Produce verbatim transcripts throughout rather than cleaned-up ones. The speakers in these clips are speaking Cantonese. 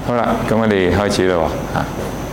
好啦，咁我哋開始啦喎嚇。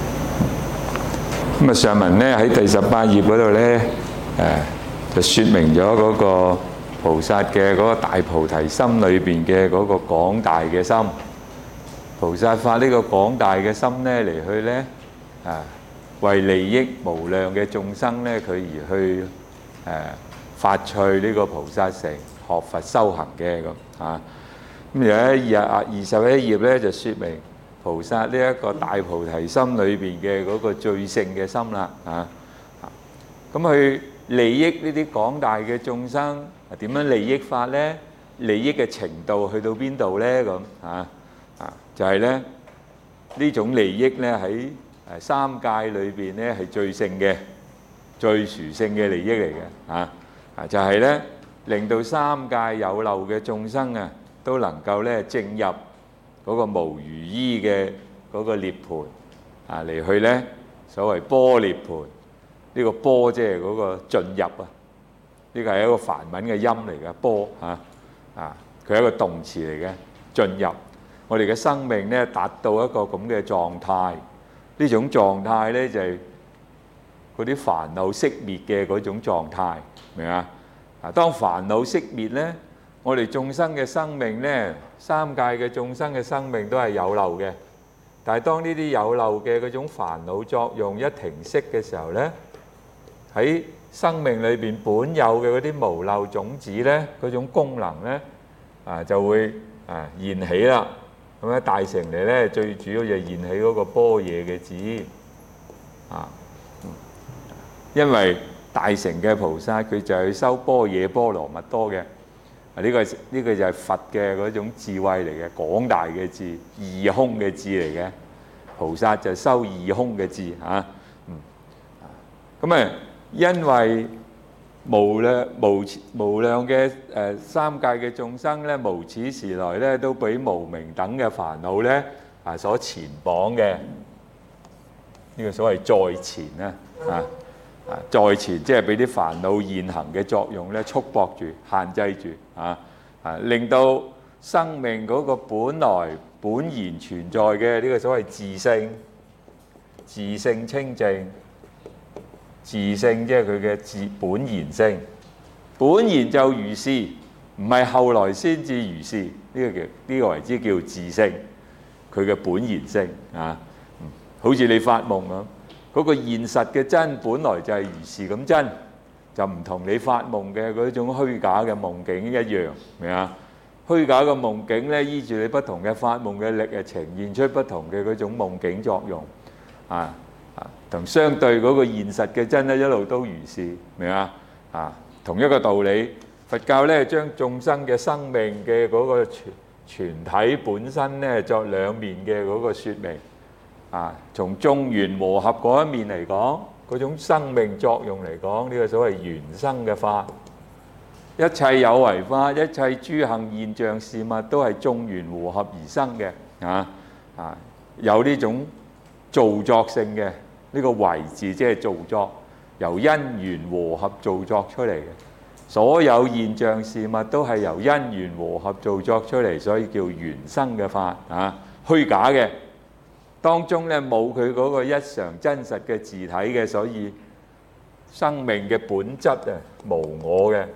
咁啊，上文咧喺第十八頁嗰度咧，誒就説明咗嗰個菩薩嘅嗰個大菩提心裏邊嘅嗰個廣大嘅心。菩薩發呢個廣大嘅心咧嚟去咧，啊為利益無量嘅眾生咧，佢而去誒發趣呢個菩薩成學佛修行嘅咁啊。咁而喺二二十一頁咧就説明菩薩呢一個大菩提心裏邊嘅嗰個最勝嘅心啦，啊，咁去利益呢啲廣大嘅眾生，點樣利益法咧？利益嘅程度去到邊度咧？咁啊啊，就係咧呢種利益咧喺誒三界裏邊咧係最勝嘅、最殊勝嘅利益嚟嘅，啊啊就係咧令到三界有漏嘅眾生啊都能夠咧證入嗰個無餘依嘅嗰個涅槃啊，嚟去咧所謂般涅槃，呢個般即係嗰個進入啊，呢個係一個梵文嘅音嚟嘅般嚇啊，佢係一個動詞嚟嘅進入。我哋嘅生命咧達到一個咁嘅狀態，呢種狀態咧就係嗰啲煩惱熄滅嘅嗰種狀態，明啊？啊，當煩惱熄滅咧，我哋眾生嘅生命咧，三界嘅眾生嘅生命都係有漏嘅。但係當呢啲有漏嘅嗰種煩惱作用一停息嘅時候咧，喺生命裏邊本有嘅嗰啲無漏種子咧，嗰種功能咧啊就會啊現起啦。咁喺大乘嚟咧，最主要就係現起嗰個般若嘅字啊，因為大乘嘅菩薩佢就係去修般若波羅蜜多嘅。啊！呢個呢個就係佛嘅嗰種智慧嚟嘅，廣大嘅智，二空嘅智嚟嘅。菩薩就修二空嘅智嚇。嗯。咁啊，因為無量無無量嘅誒三界嘅眾生咧，無始時來咧都俾無明等嘅煩惱咧啊所纏綁嘅。呢個所謂在纏啊啊啊！在纏即係俾啲煩惱現行嘅作用咧束縛住、限制住。啊啊！令到生命嗰個本來本然存在嘅呢個所謂自性、自性清淨、自性即係佢嘅自本然性，本然就如是，唔係後來先至如是。呢個叫呢個為之叫自性，佢嘅本然性啊，好似你發夢咁，嗰個現實嘅真本來就係如是咁真。就唔同你發夢嘅嗰種虛假嘅夢境一樣，明啊？虛假嘅夢境咧，依住你不同嘅發夢嘅力，係呈現出不同嘅嗰種夢境作用，啊啊，同相對嗰個現實嘅真咧，一路都如是，明啊？啊，同一個道理，佛教咧將眾生嘅生命嘅嗰個全全體本身咧作兩面嘅嗰個説明，啊，從眾緣和合嗰一面嚟講。嗰種生命作用嚟講，呢個所謂緣生嘅法，一切有為法，一切諸行現象事物都係眾緣和合而生嘅，啊啊，有呢種造作性嘅，呢個為字即係造作，由因緣和合造作出嚟嘅。所有現象事物都係由因緣和合造作出嚟，所以叫緣生嘅法啊，虛假嘅。當中咧冇佢嗰個一常真實嘅自體嘅，所以生命嘅本質啊無我嘅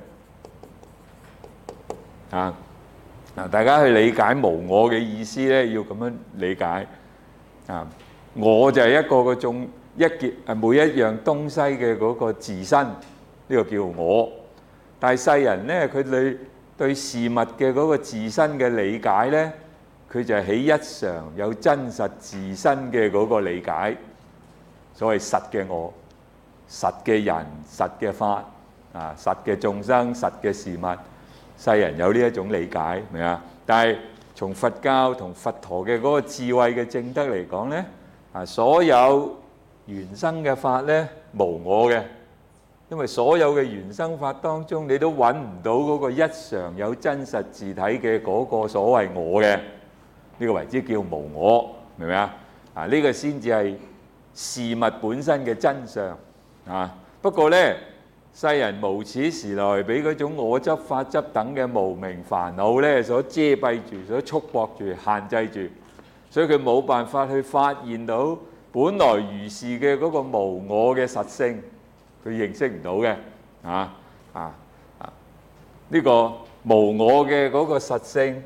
啊嗱，大家去理解無我嘅意思咧，要咁樣理解啊。我就係一個個種一件啊每一樣東西嘅嗰個自身，呢個叫我。但係世人咧，佢對對事物嘅嗰個自身嘅理解咧。佢就係起一常有真實自身嘅嗰個理解，所謂實嘅我、實嘅人、實嘅法啊、實嘅眾生、實嘅事物，世人有呢一種理解，明啊？但係從佛教同佛陀嘅嗰個智慧嘅正德嚟講咧，啊所有緣生嘅法咧無我嘅，因為所有嘅緣生法當中，你都揾唔到嗰個一常有真實自體嘅嗰個所謂我嘅。呢個為之叫無我，明唔明啊？啊，呢個先至係事物本身嘅真相啊。不過咧，世人無始時來俾嗰種我執、法執等嘅無明煩惱咧所遮蔽住、所束縛住、限制住， 所以佢冇辦法去發現到本來如是嘅嗰個無我嘅實性，佢認識唔到嘅啊啊啊！呢個無我嘅嗰個實性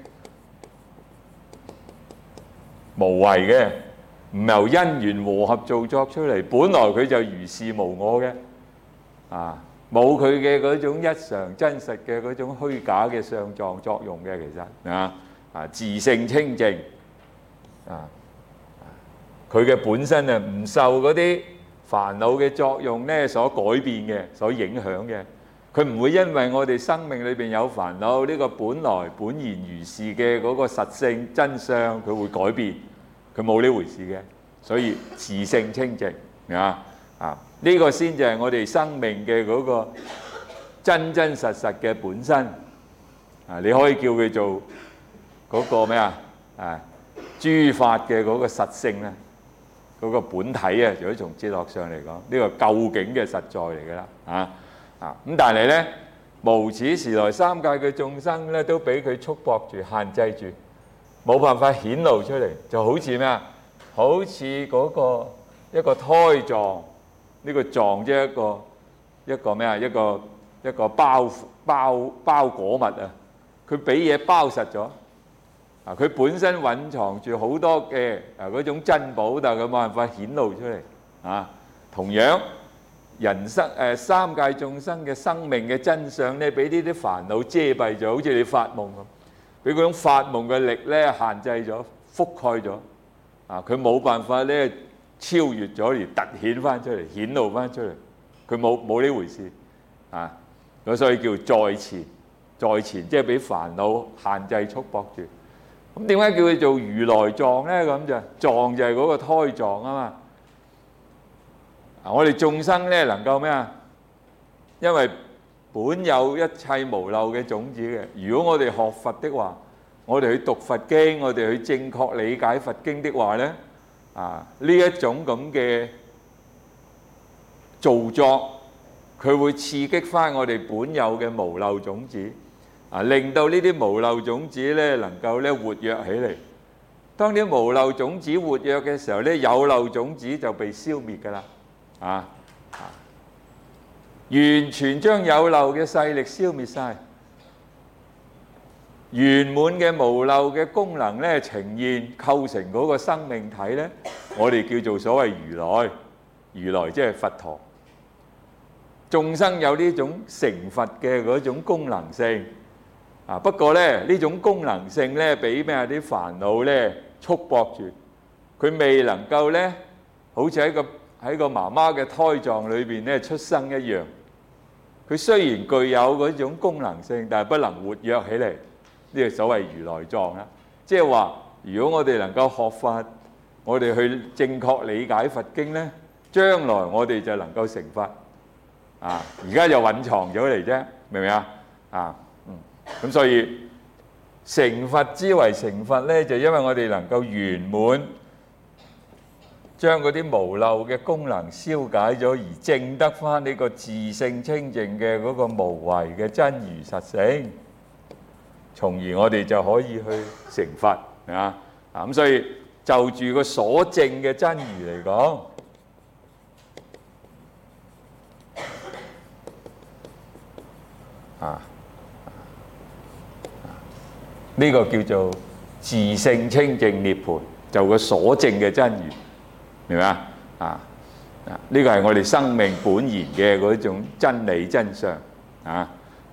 無為嘅，唔由因緣和合造作出嚟，本來佢就如是無我嘅啊，冇佢嘅嗰種一常真實嘅嗰種虛假嘅相狀作用嘅，其實啊啊自性清淨啊，佢嘅本身啊唔受嗰啲煩惱嘅作用咧所改變嘅，所影響嘅。佢唔會因為我哋生命裏邊有煩惱，呢個本來本然如是嘅嗰個實性真相，佢會改變，佢冇呢回事嘅。所以自性清淨啊啊，呢個先至係我哋生命嘅嗰個真真實實嘅本身啊！你可以叫佢做嗰個咩啊啊諸法嘅嗰個實性咧，嗰個本體啊，如果從哲學上嚟講，呢個究竟嘅實在嚟㗎啦啊！啊咁，但係咧，無始時來三界嘅眾生咧，都俾佢束縛住、限制住，冇辦法顯露出嚟，就好似咩啊？好似嗰個一個胎狀，呢個狀即係一個一個咩啊？一個一個包包包裹物啊！佢俾嘢包實咗啊！佢本身蘊藏住好多嘅啊嗰種珍寶，但係佢冇辦法顯露出嚟啊！同樣。人生誒三界眾生嘅生命嘅真相咧，俾呢啲煩惱遮蔽咗，好似你發夢咁，俾嗰種發夢嘅力咧限制咗、覆蓋咗，啊，佢冇辦法咧超越咗而突顯翻出嚟、顯露翻出嚟，佢冇冇呢回事啊！咁所以叫在前，在前即係俾煩惱限制束縛住。咁點解叫佢做如來藏咧？咁就藏就係嗰個胎藏啊嘛。我哋眾生咧能夠咩啊？因為本有一切無漏嘅種子嘅。如果我哋學佛的話，我哋去讀佛經，我哋去正確理解佛經的話咧，啊呢一種咁嘅造作，佢會刺激翻我哋本有嘅無漏種子，啊令到呢啲無漏種子咧能夠咧活躍起嚟。當啲無漏種子活躍嘅時候咧，有漏種子就被消滅㗎啦。啊啊！完全將有漏嘅勢力消滅晒，圓滿嘅無漏嘅功能咧呈現構成嗰個生命體咧，我哋叫做所謂如來。如來即係佛陀。眾生有呢種成佛嘅嗰種功能性啊，不過咧呢種功能性咧俾咩啊啲煩惱咧束縛住，佢未能夠咧好似喺個喺個媽媽嘅胎臟裏邊咧出生一樣，佢雖然具有嗰種功能性，但係不能活躍起嚟。呢個所謂如來藏啦，即係話如果我哋能夠學法，我哋去正確理解佛經咧，將來我哋就能夠成佛。啊，而家就隱藏咗嚟啫，明唔明啊？啊，嗯，咁所以成佛之為成佛咧，就因為我哋能夠圓滿。將嗰啲無漏嘅功能消解咗，而證得翻呢個自性清淨嘅嗰個無為嘅真如實性，從而我哋就可以去成佛啊！啊咁，所以就住個所證嘅真如嚟講，啊，呢個叫做自性清淨涅槃，就個所證嘅真如。明唔明啊？啊啊！呢個係我哋生命本然嘅嗰種真理真相啊！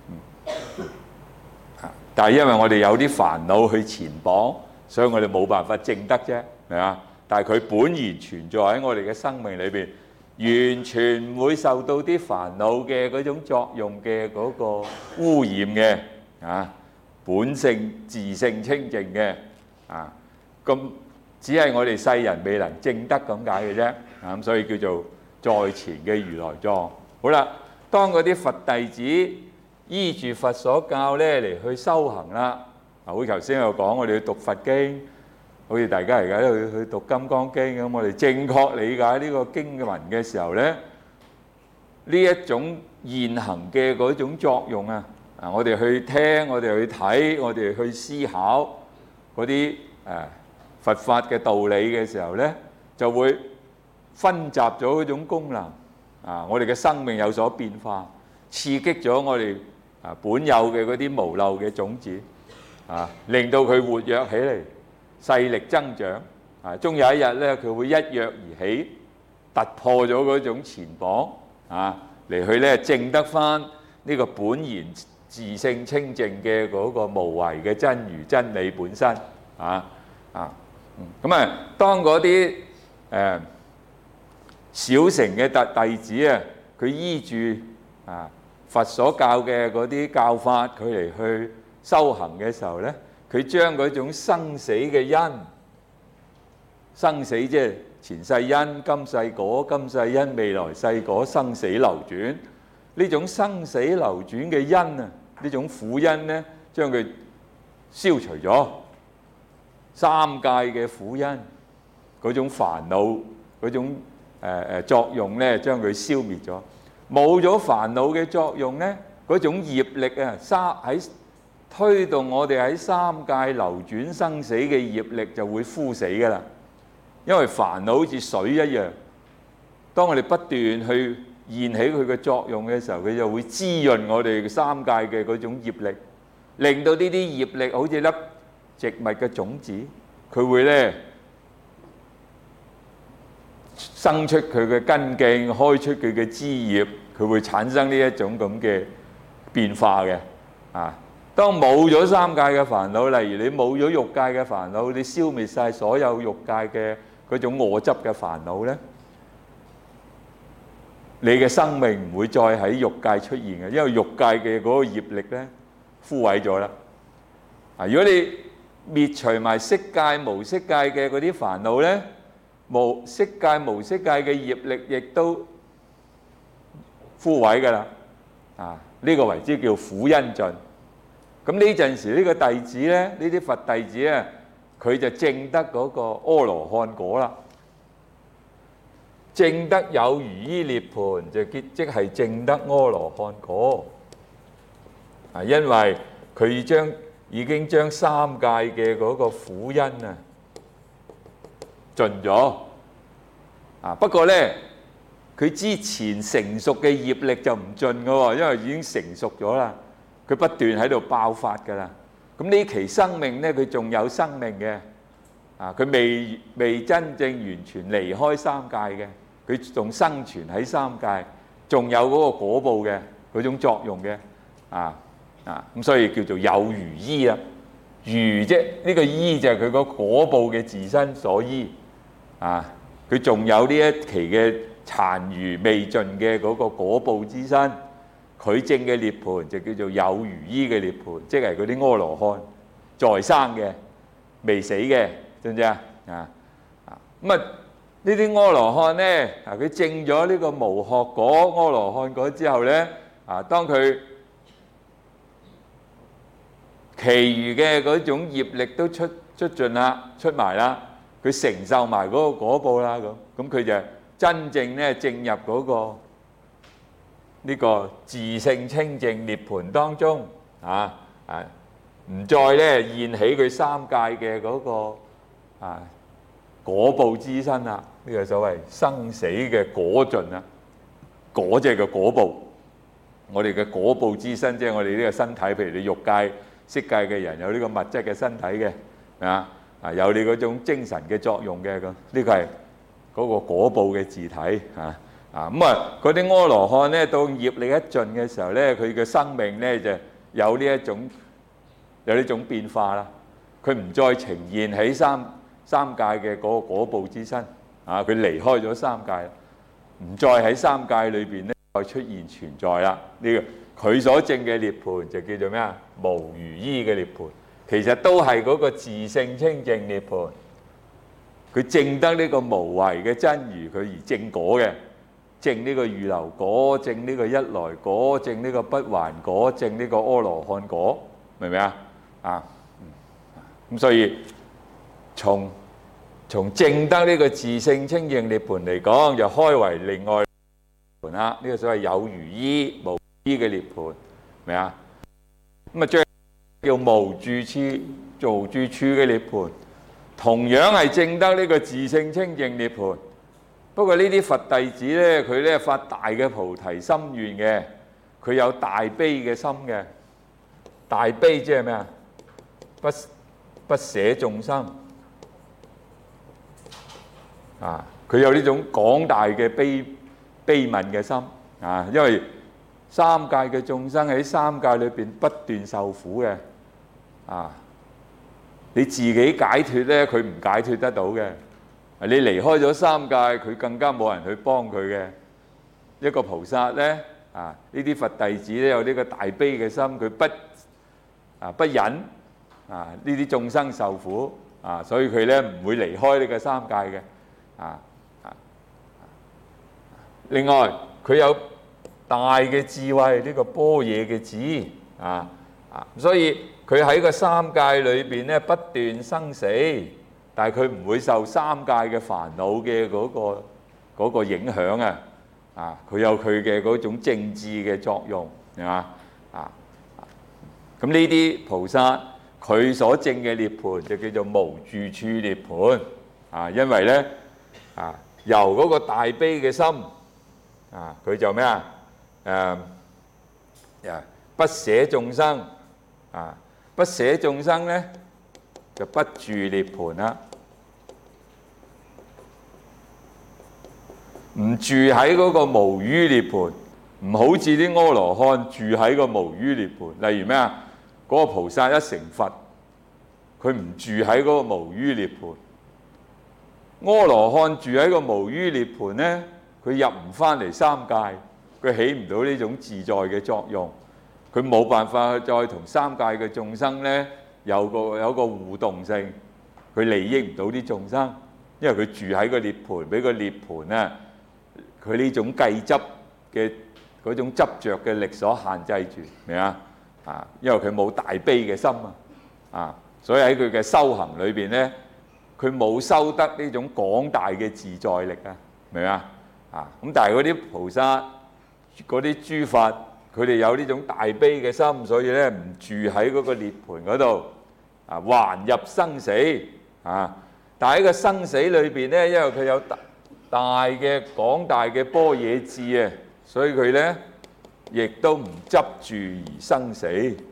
啊！但係因為我哋有啲煩惱去纏綁，所以我哋冇辦法證得啫，明啊？但係佢本然存在喺我哋嘅生命裏邊，完全唔會受到啲煩惱嘅嗰種作用嘅嗰個污染嘅啊！本性自性清淨嘅啊！咁。只係我哋世人未能證得咁解嘅啫，啊咁所以叫做在前嘅如來藏。好啦，當嗰啲佛弟子依住佛所教咧嚟去修行啦，啊好似頭先有講，我哋去讀佛經，好似大家而家去去讀金剛經咁，我哋正確理解呢個經文嘅時候咧，呢一種現行嘅嗰種作用啊，啊我哋去聽，我哋去睇，我哋去思考嗰啲誒。 佛法嘅道理嘅時候咧，就會分集咗嗰種功能啊，我哋嘅生命有所變化，刺激咗我哋啊本有嘅嗰啲無漏嘅種子啊，令到佢活躍起嚟，勢力增長啊，終有一日咧，佢會一躍而起，突破咗嗰種纏綁啊，嚟去咧證得返呢個本然自性清淨嘅嗰個無為嘅真如真理本身啊啊，咁啊，當嗰啲誒小乘嘅弟弟子啊，佢依住啊佛所教嘅嗰啲教法，佢嚟去修行嘅時候咧，佢將嗰種生死嘅因，生死即係前世因、今世果、今世因、未來世果，生死流轉。呢種生死流轉嘅因啊，呢種苦因咧，將佢消除咗。三界嘅苦因，嗰種煩惱，嗰種誒誒作用咧，將佢消滅咗。冇咗煩惱嘅作用咧，嗰種業力啊，三喺推動我哋喺三界流轉生死嘅業力就會枯死㗎啦。因為煩惱好似水一樣，當我哋不斷去現起佢嘅作用嘅時候，佢就會滋潤我哋三界嘅嗰種業力，令到呢啲業力好似粒植物嘅種子，佢會咧生出佢嘅根莖，開出佢嘅枝葉，佢會產生呢一種咁嘅變化嘅。啊，當冇咗三界嘅煩惱，例如你冇咗欲界嘅煩惱，你消滅晒所有欲界嘅嗰種我執嘅煩惱咧，你嘅生命唔會再喺欲界出現嘅，因為欲界嘅嗰個業力咧枯萎咗啦。啊，如果你滅除埋色界、無色界嘅嗰啲煩惱咧，無色界、無色界嘅業力亦都枯萎㗎啦。啊，呢個為之叫苦因盡。咁呢陣時呢個弟子咧，呢啲佛弟子啊，佢就證得嗰個阿羅漢果啦。證得有餘依涅槃，就即即係證得阿羅漢果。啊，因為佢將已經將三界嘅嗰個苦因啊盡咗。啊，不過咧，佢之前成熟嘅業力就唔盡㗎喎，因為已經成熟咗啦。佢不斷喺度爆發㗎啦。咁呢期生命咧，佢仲有生命嘅。啊，佢未未真正完全離開三界嘅。佢仲生存喺三界，仲有嗰個果報嘅嗰種作用嘅，啊啊咁所以叫做有餘依啊，餘啫，呢個依就係佢個果報嘅自身所依，啊佢仲有呢一期嘅殘餘未盡嘅嗰個果報之身，佢證嘅涅槃就叫做有餘依嘅涅槃，即係嗰啲阿羅漢在生嘅未死嘅，知唔知啊？啊啊咁啊！呢啲阿羅漢咧，啊佢證咗呢個無學果、阿羅漢果之後咧，啊當佢其餘嘅嗰種業力都出出盡啦、出埋啦，佢承受埋嗰個果報啦，咁咁佢就真正咧進入嗰個呢個自性清淨涅槃當中，啊啊唔再咧現起佢三界嘅嗰個啊果報之身啦。呢個所謂生死嘅果盡啊，果即係個果報。我哋嘅果報之身，即係我哋呢個身體。譬如你欲界、色界嘅人有呢個物質嘅身體嘅，啊啊有你嗰種精神嘅作用嘅咁。呢個係嗰個果報嘅自體啊啊咁啊！嗰啲阿羅漢咧，到業力一盡嘅時候咧，佢嘅生命咧就有呢一種有呢種變化啦。佢唔再呈現喺三三界嘅嗰個果報之身。啊！佢離開咗三界，唔再喺三界裏邊咧再出現存在啦。呢個佢所證嘅涅槃就叫做咩啊？無餘依嘅涅槃，其實都係嗰個自性清淨涅槃。佢證得呢個無為嘅真如，佢而證果嘅，證呢個預流果，證呢個一來果，證呢個不還果，證呢個阿羅漢果，明唔明啊？啊，咁所以從從證得呢個自性清淨涅槃嚟講，就開為另外涅槃啦。呢個所謂有餘依、無依嘅涅槃，明啊？咁啊，將叫無住處、無住處嘅涅槃。 同樣係證得呢個自性清淨涅槃。不過呢啲佛弟子咧，佢咧發大嘅菩提心願嘅，佢有大悲嘅心嘅。大悲即係咩啊？不不捨眾生啊！佢有呢種廣大嘅悲悲憫嘅心啊！因為三界嘅眾生喺三界裏邊不斷受苦嘅啊！你自己解脫咧，佢唔解脫得到嘅。你離開咗三界，佢更加冇人去幫佢嘅。一個菩薩咧啊，呢啲佛弟子咧有呢個大悲嘅心，佢不啊不忍啊呢啲眾生受苦啊，所以佢咧唔會離開呢個三界嘅啊啊。另外佢有大嘅智慧，呢個般若嘅智啊啊，所以佢喺個三界裏邊咧不斷生死。但係佢唔會受三界嘅煩惱嘅嗰個嗰個影響啊！啊，佢有佢嘅嗰種正智嘅作用，係嘛？啊啊！咁呢啲菩薩佢所證嘅涅槃就叫做無住處涅槃啊！因為咧啊，由嗰個大悲嘅心啊，佢就咩啊？誒啊！不捨眾生啊，不捨眾生咧。就不住涅槃啦，唔住喺嗰個無餘涅槃，唔好似啲阿羅漢住喺個無餘涅槃。例如咩啊？嗰個菩薩一成佛，佢唔住喺嗰個無餘涅槃。阿羅漢住喺個無餘涅槃咧，佢入唔翻嚟三界，佢起唔到呢種自在嘅作用，佢冇辦法再同三界嘅眾生咧。有個有個互動性，佢利益唔到啲眾生，因為佢住喺個涅槃，俾個涅槃咧，佢呢種計執嘅嗰種執著嘅力所限制住，明啊？啊，因為佢冇大悲嘅心啊，啊，所以喺佢嘅修行裏邊咧，佢冇修得呢種廣大嘅自在力啊，明啊？啊，咁但係嗰啲菩薩、嗰啲諸佛，佢哋有呢種大悲嘅心，所以咧唔住喺嗰個涅槃嗰度。啊，還入生死啊！但喺個生死裏邊咧，因為佢有大大嘅廣大嘅般若智啊，所以佢咧亦都唔執住而生死。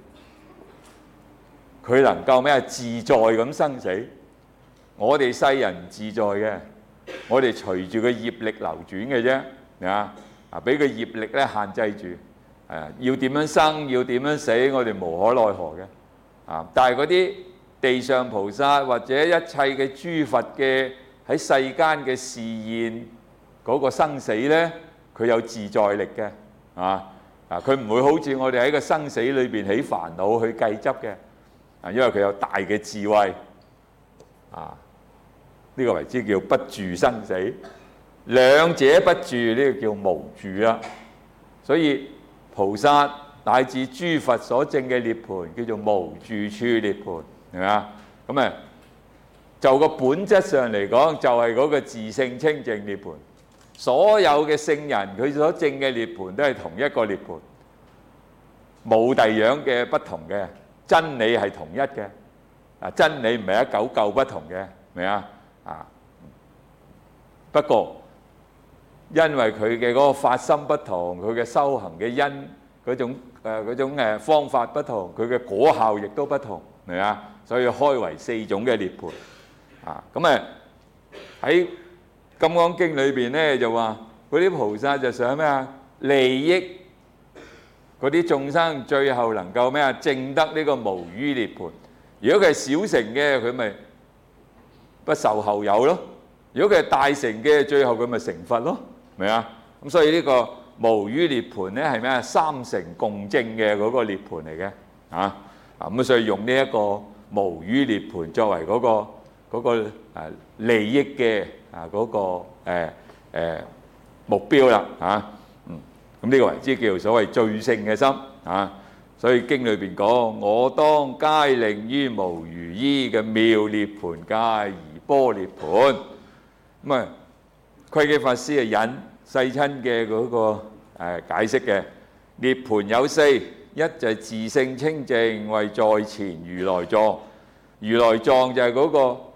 佢能夠咩啊？自在咁生死。我哋世人唔自在嘅，我哋隨住個業力流轉嘅啫，啊啊！俾個業力咧限制住，誒要點樣生，要點樣死，我哋無可奈何嘅。啊！但係嗰啲地上菩薩或者一切嘅諸佛嘅喺世間嘅示現嗰個生死咧，佢有自在力嘅，啊啊！佢唔會好似我哋喺個生死裏邊起煩惱去計執嘅，啊，因為佢有大嘅智慧，啊，呢個為之叫不住生死，兩者不住呢個叫無住啦。所以菩薩乃至諸佛所證嘅涅槃叫做無住處涅槃，係咪啊？咁啊，就個本質上嚟講，就係嗰個自性清淨涅槃。所有嘅聖人佢所證嘅涅槃都係同一個涅槃，冇第樣嘅不同嘅，真理係同一嘅。啊，真理唔係一九舊不同嘅，明啊？啊，不過因為佢嘅嗰個發心不同，佢嘅修行嘅因嗰種誒嗰種誒方法不同，佢嘅果效亦都不同，明啊？所以開為四種嘅涅槃。啊，咁啊喺《金剛經》裏邊咧就話嗰啲菩薩就想咩啊？利益嗰啲眾生，最後能夠咩啊？證得呢個無餘涅槃。如果佢係小乘嘅，佢咪不受後有咯；如果佢係大乘嘅，最後佢咪成佛咯，明啊？咁所以呢個無餘涅槃咧係咩啊？三乘共證嘅嗰個涅槃嚟嘅，啊啊咁所以用呢一個無餘涅槃作為嗰個嗰個誒利益嘅啊嗰個誒誒目標啦，啊嗯咁呢個為之叫所謂最勝嘅心啊。所以經裏邊講，我當皆令於無餘依嘅妙涅槃界而般涅槃。咁啊，窺基法師啊引世親嘅嗰個誒解釋嘅涅槃有四，一就係自性清淨為在前如來藏，如來藏就係嗰個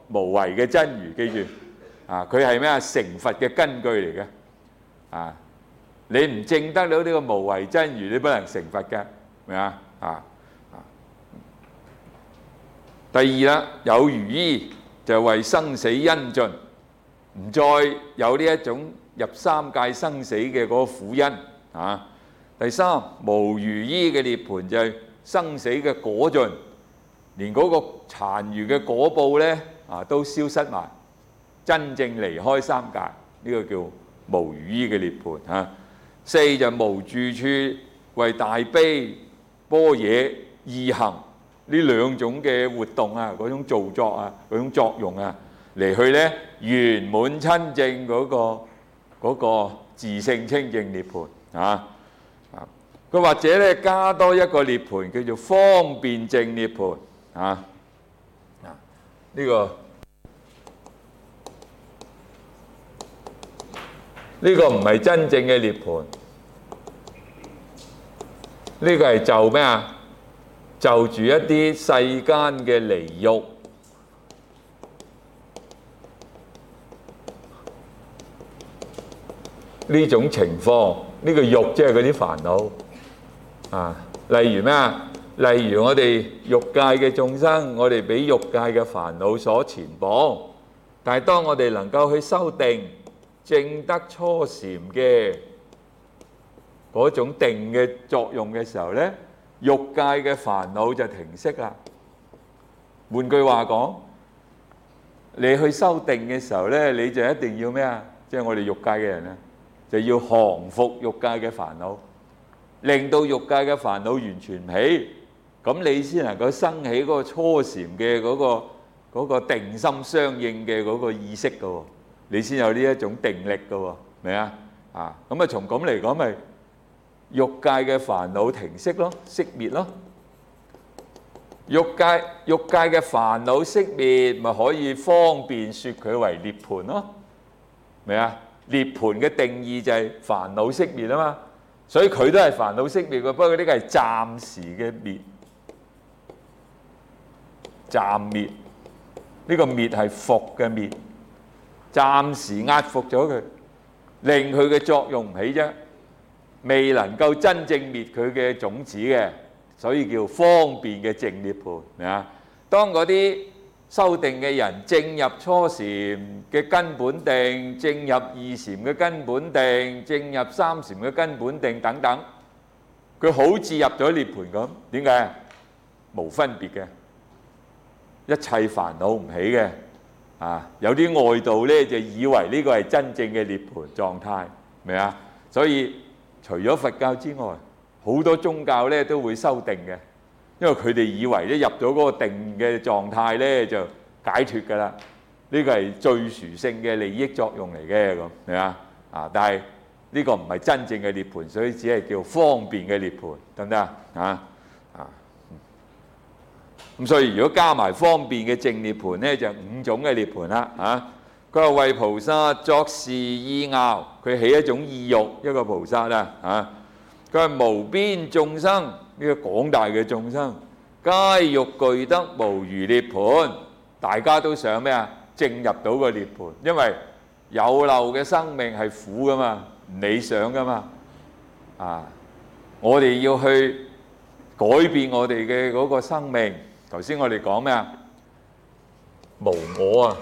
無為嘅真如，記住啊！佢係咩啊？成佛嘅根據嚟嘅啊！你唔證得到呢個無為真如，你不能成佛嘅，明啊？啊！第二啦，有餘依就為生死因盡，唔再有呢一種入三界生死嘅嗰個苦因啊。第三，無餘依嘅涅槃就係生死嘅果盡，連嗰個殘餘嘅果報咧啊都消失埋，真正離開三界，呢個叫無餘依嘅涅槃啊。四就無住處為大悲般若意行呢兩種嘅活動啊，嗰種造作啊，嗰種作用啊，嚟去咧圓滿親證嗰個嗰個自性清淨涅槃啊。啊，佢或者咧加多一個涅槃叫做方便淨涅槃啊。啊，呢個呢個唔係真正嘅涅槃，呢個係就咩啊？就住一啲世間嘅離欲，呢種情況，呢個欲即係嗰啲煩惱啊。例如咩啊？例如我哋欲界嘅眾生，我哋俾欲界嘅煩惱所纏綁，但係當我哋能夠去修定，證得初禪嘅嗰種定嘅作用嘅時候咧，欲界嘅煩惱就停息啦。換句話講，你去修定嘅時候咧，你就一定要咩啊？即係我哋欲界嘅人咧，就要降服欲界嘅煩惱，令到欲界嘅煩惱完全唔起，咁你先能夠生起嗰個初禪嘅嗰個嗰個定心相應嘅嗰個意識㗎喎，你先有呢一種定力㗎喎，明啊？啊，咁啊從咁嚟講咪欲界嘅煩惱停息咯，熄滅咯。欲界欲界嘅煩惱熄滅，咪可以方便説佢為涅槃咯，明啊？涅槃嘅定義就係煩惱熄滅啊嘛，所以佢都係煩惱熄滅嘅，不過呢個係暫時嘅滅，暫滅。呢個滅係伏嘅滅，暫時壓服咗佢，令佢嘅作用唔起啫。未能夠真正滅佢嘅種子嘅，所以叫方便嘅淨涅槃，明啊？當嗰啲修定嘅人證入初禪嘅根本定，證入二禪嘅根本定，證入三禪嘅根本定等等，佢好似入咗涅槃咁。點解？無分別嘅，一切煩惱唔起嘅。啊，有啲外道咧就以為呢個係真正嘅涅槃狀態，明啊？所以除咗佛教之外，好多宗教咧都會修定嘅，因為佢哋以為咧入咗嗰個定嘅狀態咧就解脫㗎啦。呢個係最殊勝嘅利益作用嚟嘅，咁係嘛？啊，但係呢個唔係真正嘅涅槃，所以只係叫方便嘅涅槃，得唔得啊？啊啊！咁所以如果加埋方便嘅淨涅槃咧，就五種嘅涅槃啦。啊！佢話為菩薩作是意樂，佢起一種意欲，一個菩薩啦，啊！佢話無邊眾生，呢個廣大嘅眾生，皆欲具得無餘涅槃，大家都想咩啊？證入到個涅槃，因為有漏嘅生命係苦噶嘛，唔理想噶嘛，啊！我哋要去改變我哋嘅嗰個生命。頭先我哋講咩啊？無我啊！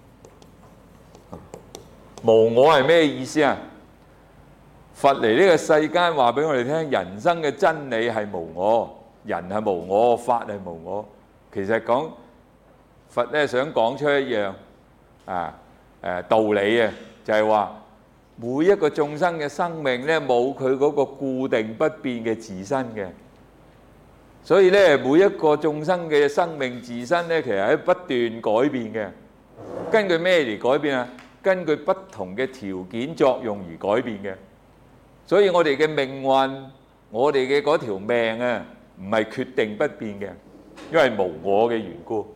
無我係咩意思啊？佛嚟呢個世間話俾我哋聽，人生嘅真理係無我，人係無我，法係無我。其實講佛咧想講出一樣啊誒道理啊，就係話每一個眾生嘅生命咧冇佢嗰個固定不變嘅自身嘅，所以咧每一個眾生嘅生命自身咧其實喺不斷改變嘅。根據咩嚟改變啊？根據不同嘅條件作用而改變嘅，所以我哋嘅命運，我哋嘅嗰條命啊，唔係決定不變嘅，因為無我嘅緣故。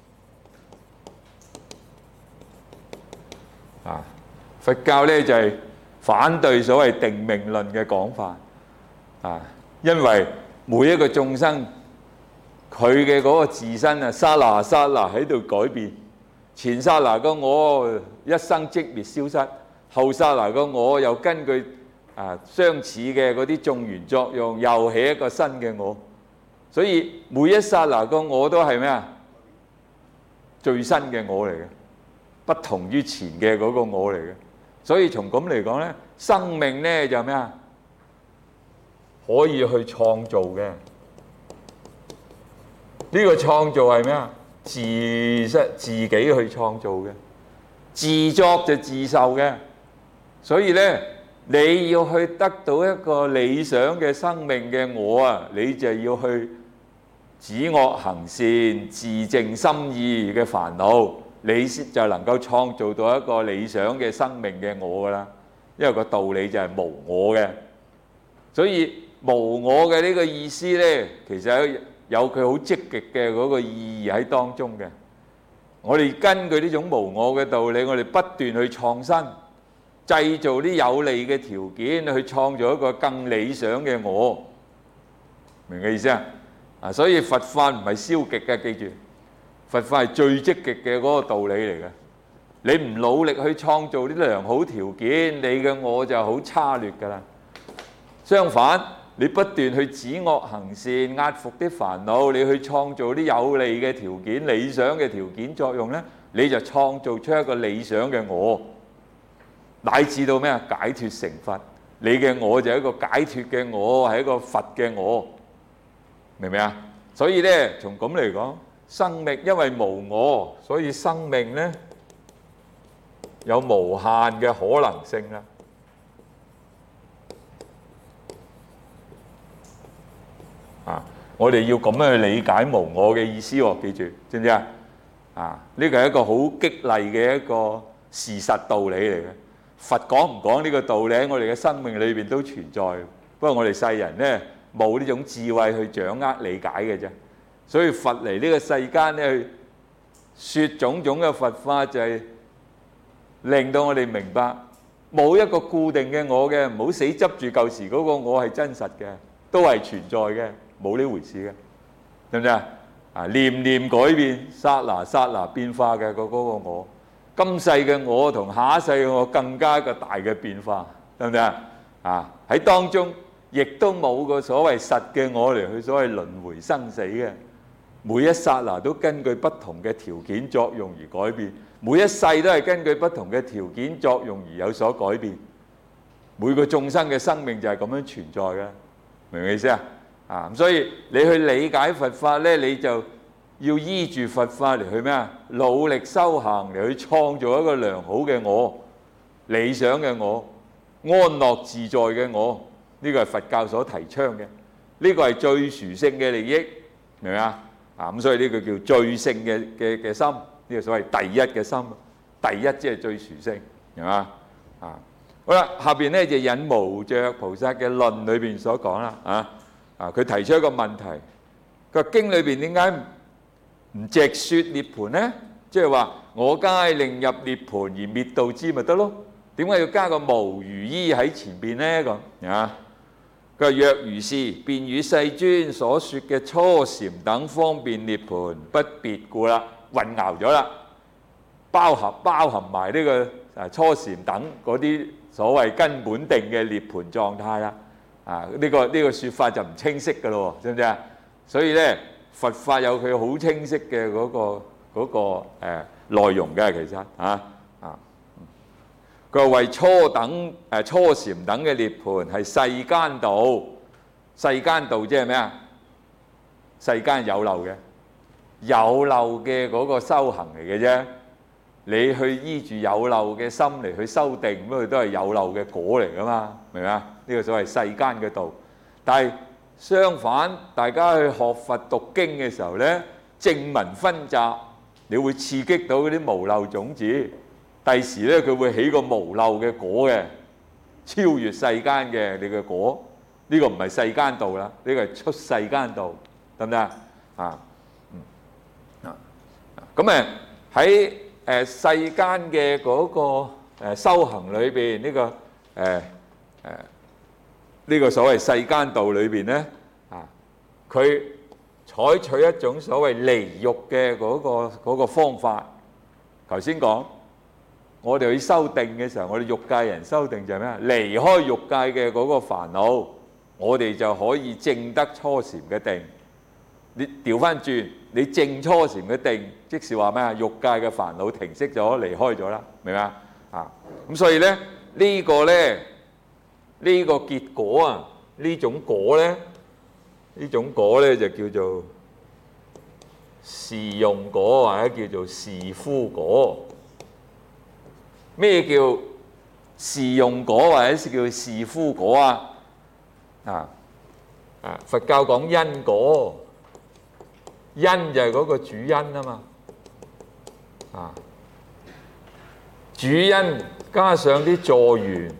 啊，佛教咧就係反對所謂定命論嘅講法。啊，因為每一個眾生佢嘅嗰個自身啊，剎那剎那喺度改變。 前剎那個我一生即滅消失，後剎那個我又根據啊相似嘅嗰啲眾緣作用，又起一個新嘅我。所以每一剎那個我都係咩啊？最新嘅我嚟嘅，不同於前嘅嗰個我嚟嘅。所以從咁嚟講咧，生命咧就咩啊？可以去創造嘅。呢個創造係咩啊？自身自己去創造嘅，自作就自受嘅。所以咧，你要去得到一個理想嘅生命嘅我啊，你就要去止惡行善、自淨心意嘅煩惱，你先就能夠創造到一個理想嘅生命嘅我噶啦。因為個道理就係無我嘅，所以無我嘅呢個意思咧，其實有佢好積極嘅嗰個意義喺當中嘅。我哋根據呢種無我嘅道理，我哋不斷去創新，製造啲有利嘅條件，去創造一個更理想嘅我。明嘅意思啊？啊，所以佛法唔係消極嘅，記住，佛法係最積極嘅嗰個道理嚟嘅。你唔努力去創造啲良好條件，你嘅我就好差劣㗎啦。相反，你不斷去止惡行善，壓服啲煩惱，你去創造啲有利嘅條件、理想嘅條件作用咧，你就創造出一個理想嘅我，乃至到咩啊？解脫成佛。你嘅我就係一個解脫嘅我，係一個佛嘅我，明唔明啊？所以咧，從咁嚟講，生命因為無我，所以生命咧有無限嘅可能性啦。啊！我哋要咁樣去理解無我嘅意思喎，記住，知唔知啊？啊！呢個係一個好激勵嘅一個事實道理嚟嘅。佛講唔講呢個道理喺我哋嘅生命裏邊都存在，不過我哋世人咧冇呢種智慧去掌握理解嘅啫。所以佛嚟呢個世間咧去説種種嘅佛法，就係令到我哋明白冇一個固定嘅我嘅，唔好死執住舊時嗰個我係真實嘅，都係存在嘅。冇呢回事嘅，對唔對啊？啊，念念改變，剎那剎那變化嘅嗰嗰個我，今世嘅我同下一世嘅我更加一個大嘅變化，對唔對啊？啊，喺當中亦都冇個所謂實嘅我嚟去所謂輪迴生死嘅，每一剎那都根據不同嘅條件作用而改變，每一世都係根據不同嘅條件作用而有所改變，每個眾生嘅生命就係咁樣存在嘅，明唔明意思啊？啊，所以你去理解佛法咧，你就要依住佛法嚟去咩啊？努力修行嚟去創造一個良好嘅我、理想嘅我、安樂自在嘅我。呢個係佛教所提倡嘅，呢個係最殊勝嘅利益，明唔明啊？啊，咁所以呢個叫最勝嘅嘅嘅心，呢個所謂第一嘅心，第一即係最殊勝，明嘛？啊，好啦，下邊咧就引無著菩薩嘅論裏邊所講啦，啊。啊！佢提出一個問題，個經裏邊點解唔直説涅槃呢？即係話我皆令入涅槃而滅度之咪得咯？點解要加個無餘依喺前邊呢？咁啊？佢話若如是，便與世尊所説嘅初禪等方便涅槃不別故啦，混淆咗啦，包含包含埋呢個誒初禪等嗰啲所謂根本定嘅涅槃狀態啦。啊！呢、這個呢、這個説法就唔清晰嘅咯，知唔知啊？所以咧，佛法有佢好清晰嘅嗰、那個嗰、那個誒、呃、內容嘅，其實啊啊，佢話為初等誒、呃、初禪等嘅涅槃係世間道，世間道即係咩啊？世間有漏嘅，有漏嘅嗰個修行嚟嘅啫。你去依住有漏嘅心嚟去修定，咁佢都係有漏嘅果嚟噶嘛？明唔明啊？呢個所謂世間嘅道。但係相反，大家去學佛讀經嘅時候咧，正文分集，你會刺激到嗰啲無漏種子。第時咧，佢會起個無漏嘅果嘅，超越世間嘅你嘅果。呢個唔係世間道啦，呢個係出世間道，得唔得啊？啊，嗯啊，咁誒喺誒世間嘅嗰個誒修行裏邊，呢個誒誒呢個所謂世間道裏邊咧，啊，佢採取一種所謂離欲嘅嗰個嗰個方法。 頭先講，我哋去修定嘅時候，我哋欲界人修定就係咩啊？離開欲界嘅嗰個煩惱，我哋就可以證得初禪嘅定。你調翻轉，你證初禪嘅定，即是話咩啊？欲界嘅煩惱停息咗，離開咗啦，明嘛？啊，咁所以咧呢個咧呢個結果啊，呢種果咧，呢種果咧就叫做士用果，或者叫做士夫果。咩叫士用果或者叫士夫果啊？啊啊！佛教講因果，因就係嗰個主因啊嘛。啊，主因加上啲助緣，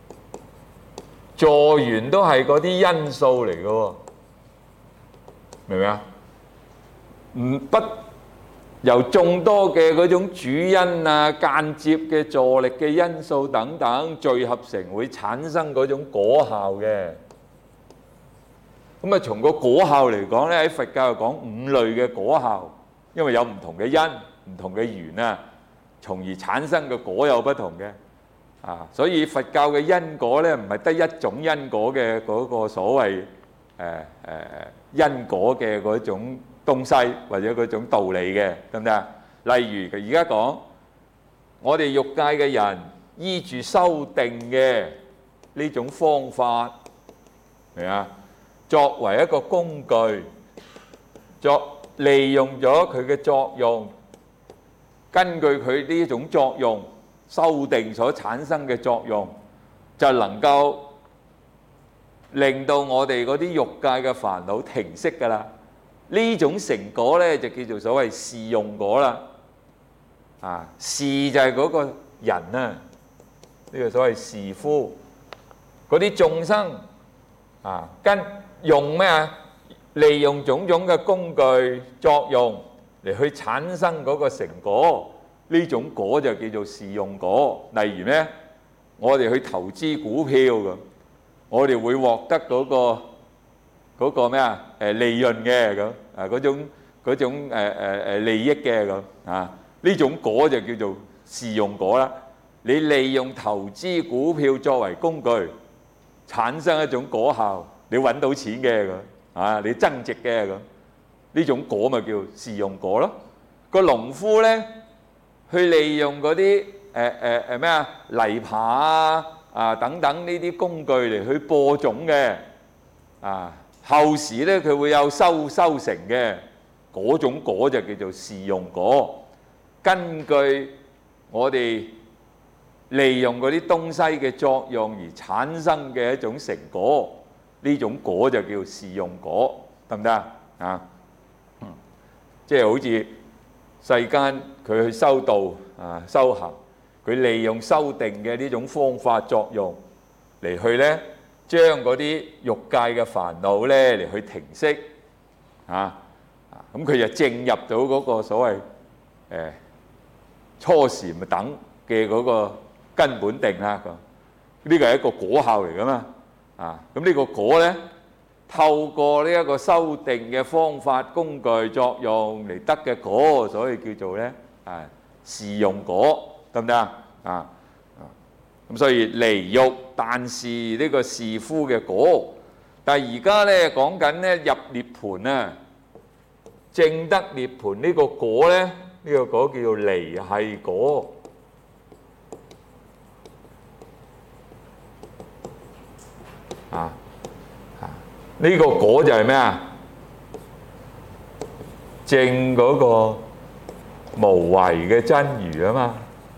助緣都係嗰啲因素嚟嘅喎，明唔明啊？唔不由眾多嘅嗰種主因啊、間接嘅助力嘅因素等等聚合成，會產生嗰種果效嘅。咁啊，從個果效嚟講咧，喺佛教講五類嘅果效，因為有唔同嘅因、唔同嘅緣啊，從而產生嘅果有不同嘅啊。所以佛教嘅因果咧，唔係得一種因果嘅嗰個所謂誒誒因果嘅嗰種東西或者嗰種道理嘅，得唔得啊？例如而家講，我哋欲界嘅人依住修定嘅呢種方法，係啊，作為一個工具，作利用咗佢嘅作用，根據佢呢種作用，修定所產生嘅作用，就能夠令到我哋嗰啲欲界嘅煩惱停息㗎啦。呢種成果咧就叫做所謂士用果啦。啊，士就係嗰個人啊，呢個所謂士夫，嗰啲眾生啊，跟用咩啊？利用種種嘅工具作用嚟去產生嗰個成果，呢種果就叫做士用果。例如咩？我哋去投資股票咁，我哋會獲得嗰個嗰個咩啊？誒利潤嘅咁啊，嗰種嗰種誒誒誒利益嘅咁啊，呢種果就叫做士用果啦。你利用投資股票作為工具，產生一種果效，你揾到錢嘅咁啊，你增值嘅咁，呢種果咪叫士用果咯。個農夫咧，去利用嗰啲誒誒誒咩啊泥耙啊啊等等呢啲工具嚟去播種嘅啊。後時咧，佢會有收收成嘅嗰種果就叫做士用果。根據我哋利用嗰啲東西嘅作用而產生嘅一種成果，呢種果就叫士用果，得唔得啊？啊，嗯，即係好似世間佢去修道啊、修行，佢利用修定嘅呢種方法作用嚟去咧，將嗰啲欲界嘅煩惱咧嚟去停息啊，咁佢就證入到嗰個所謂誒初禪等嘅嗰個根本定啦。咁呢個係一個果效嚟噶嘛啊，咁呢個果咧透過呢一個修定嘅方法工具作用嚟得嘅果，所以叫做咧啊士用果，得唔得啊？啊！咁所以離欲，但是呢個士夫嘅果，但係而家咧講緊咧入涅槃啊，證得涅槃呢個果咧，呢、呢個果叫做離繫果。啊啊！呢、呢個果就係咩啊？證嗰個無為嘅真如啊嘛。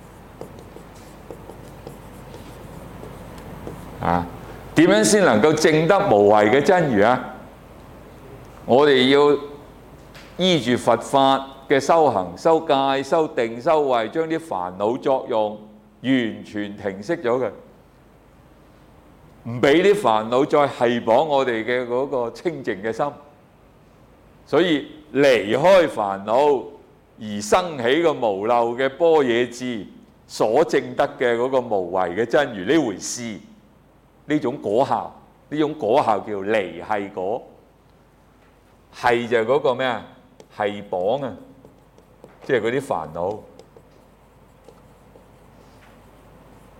啊，點樣先能夠證得無為嘅真如啊？我哋要依住佛法嘅修行、修戒、修定、修慧，將啲煩惱作用完全停息咗嘅，唔俾啲煩惱再繫綁我哋嘅嗰個清淨嘅心。所以離開煩惱而生起個無漏嘅般若智所證得嘅嗰個無為嘅真如呢回事。呢種果效，呢種果效叫離繫果，繫就係嗰個咩啊？繫綁啊，即係嗰啲煩惱。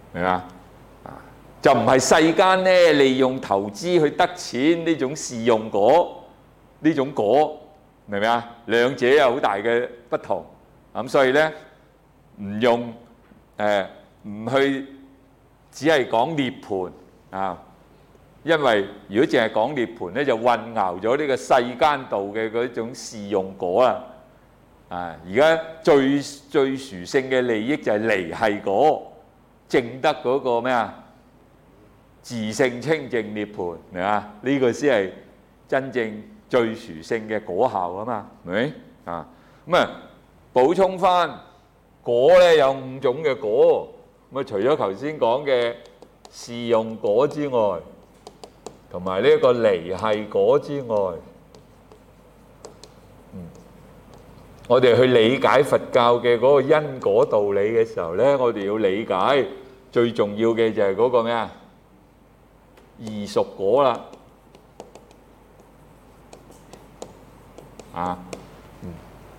明嘛？啊，就唔係世間咧利用投資去得錢呢種試用果呢種果，明唔明啊？兩者有好大嘅不同。咁所以咧唔用誒唔去只係講涅槃啊。因為如果淨係講涅槃咧，就混淆咗呢個世間道嘅嗰種試用果啊！啊，而家最最殊勝嘅利益就係離繫果，證得嗰個咩啊？自性清淨涅槃，明嘛？呢個先係真正最殊勝嘅果效啊嘛，係咪啊？咁啊，補充翻果咧有五種嘅果，咁啊除咗頭先講嘅試用果之外，同埋呢一個離繫果之外，嗯，我哋去理解佛教嘅嗰個因果道理嘅時候咧，我哋要理解最重要嘅就係嗰個咩啊？異熟果啦，啊，嗯，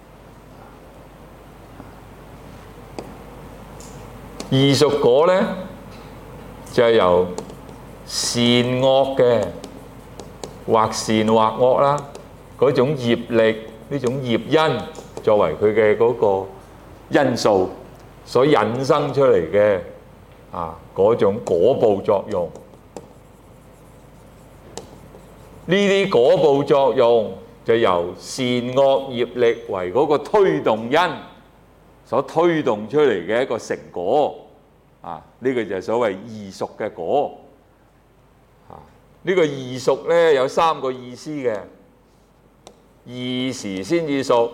異熟果咧就係由善惡嘅或善或惡啦，嗰種業力呢種業因作為佢嘅嗰個因素所引生出嚟嘅啊嗰種果報作用。呢啲果報作用就由善惡業力為嗰個推動因所推動出嚟嘅一個成果啊！呢個就係所謂異熟嘅果。呢個異熟咧有三個意思嘅，異時先至熟。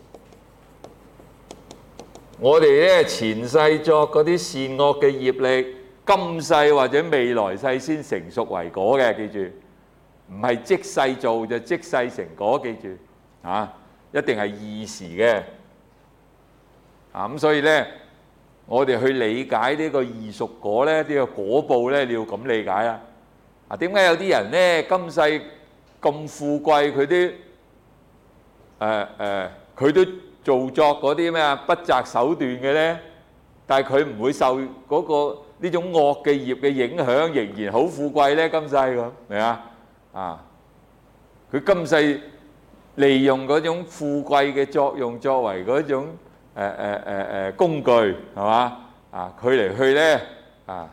我哋咧前世作嗰啲善惡嘅業力，今世或者未來世先成熟為果嘅，記住，唔係即世做就即世成果，記住啊，一定係異時嘅。啊咁，所以咧，我哋去理解呢個異熟果咧，呢個果報咧，你要咁理解啦。啊，點解有啲人咧今世咁富貴，佢啲誒誒佢都做作嗰啲咩啊不擇手段嘅咧？但係佢唔會受嗰個呢種惡嘅業嘅影響，仍然好富貴咧。今世咁明啊？啊，佢今世利用嗰種富貴嘅作用作為嗰種誒誒誒誒工具，係嘛？啊，佢嚟去咧啊〜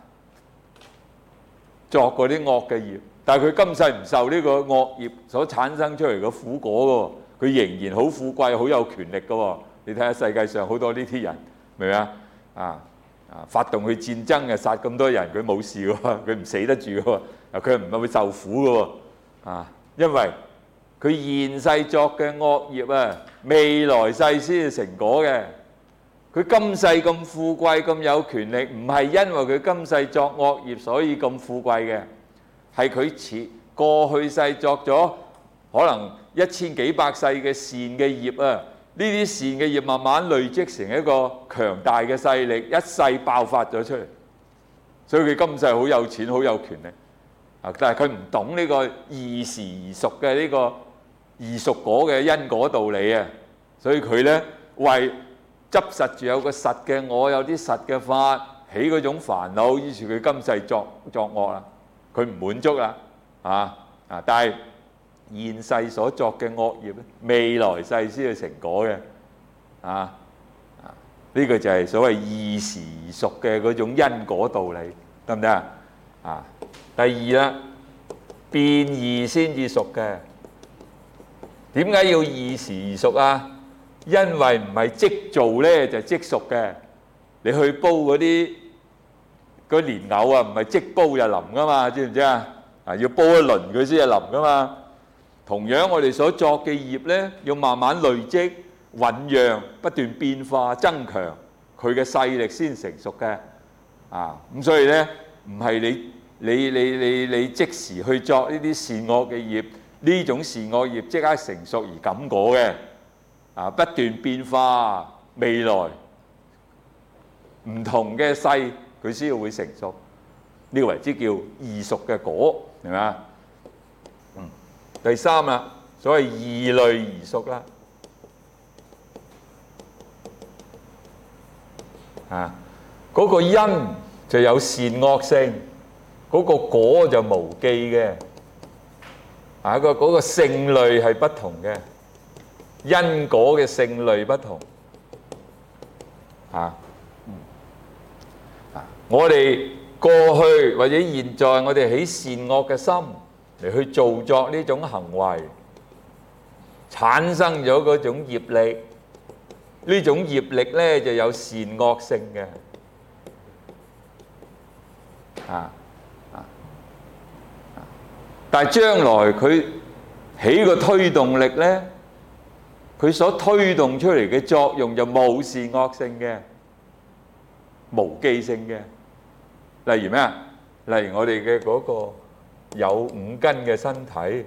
作嗰啲惡嘅業，但係佢今世唔受呢個惡業所產生出嚟嘅苦果嘅喎，佢仍然好富貴、好有權力嘅喎。你睇下世界上好多呢啲人，明唔明啊？啊啊！發動去戰爭嘅，殺咁多人，佢冇事嘅喎，佢唔死得住嘅喎。啊，佢唔係會受苦嘅喎。啊，因為佢現世作嘅惡業啊，未來世先至成果嘅。佢今世咁富貴咁有權力，唔係因為佢今世作惡業所以咁富貴嘅，係佢前過去世作咗可能一千幾百世嘅善嘅業啊，呢啲善嘅業慢慢累積成一個強大嘅勢力，一世爆發咗出嚟，所以佢今世好有錢好有權力啊！但係佢唔懂呢個異時而熟嘅呢個異熟果嘅因果道理啊，所以佢呢為執實住有個實嘅我，有啲實嘅法，起嗰種煩惱，於是佢今世作作惡啦，佢唔滿足啦，啊啊！但係現世所作嘅惡業咧，未來世先係成果嘅，啊啊！呢個就係所謂異時而熟嘅嗰種因果道理，得唔得啊？啊！第二啦，變異先至熟嘅，點解要異時而熟啊？因為唔係即做咧就即熟嘅，你去煲嗰啲嗰蓮藕啊，唔係即煲就腍噶嘛，知唔知啊？啊，要煲一輪佢先係腍噶嘛。同樣我哋所作嘅業咧，要慢慢累積、醖釀、不斷變化、增強佢嘅勢力先成熟嘅。啊，咁所以咧，唔係你你你你你即時去作呢啲善惡嘅業，呢種善惡業即刻成熟而感果嘅。啊！不斷變化，未來唔同嘅世，佢先會成熟。呢個為之叫異熟嘅果，係咪啊？嗯。第三啦，所謂異類而熟啦。啊，嗰個因就有善惡性，嗰個果就無記嘅。啊，個嗰個性類係不同嘅，因果嘅性類不同。啊，我哋過去或者現在，我哋起善惡嘅心嚟去做作呢種行為，產生咗嗰種業力。呢種業力咧就有善惡性嘅。啊啊！但係將來佢起個推動力咧，佢所推動出嚟嘅作用就冇善惡性嘅，無記性嘅。例如咩啊？例如我哋嘅嗰個有五根嘅身體，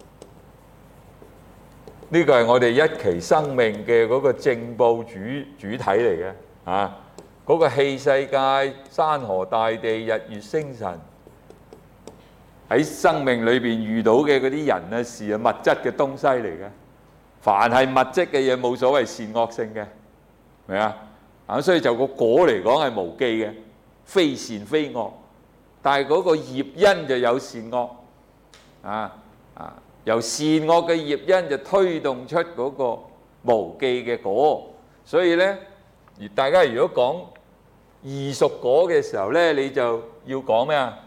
呢個係我哋一期生命嘅嗰個正報主主體嚟嘅啊！嗰個器世界、山河大地、日月星辰，喺生命裏邊遇到嘅嗰啲人啊、事啊、物質嘅東西嚟嘅。凡係物質嘅嘢冇所謂善惡性嘅，明啊？啊，所以就個果嚟講係無記嘅，非善非惡。但係嗰個業因就有善惡啊啊！由善惡嘅業因就推動出嗰個無記嘅果。所以咧，而大家如果講異熟果嘅時候咧，你就要講咩啊？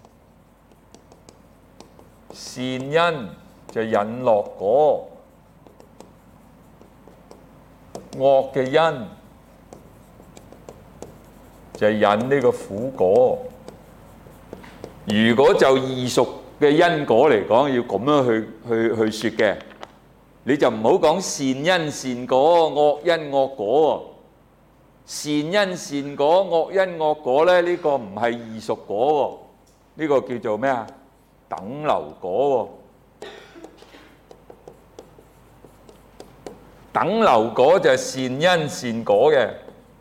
善因就引樂果，惡嘅因就引呢個苦果。如果就異熟嘅因果嚟講，要咁樣去去去説嘅，你就唔好講善因善果、惡因惡果。善因善果、惡因惡果咧，呢個唔係異熟果喎，呢個叫做咩啊？等流果喎。等流果就係善因善果嘅。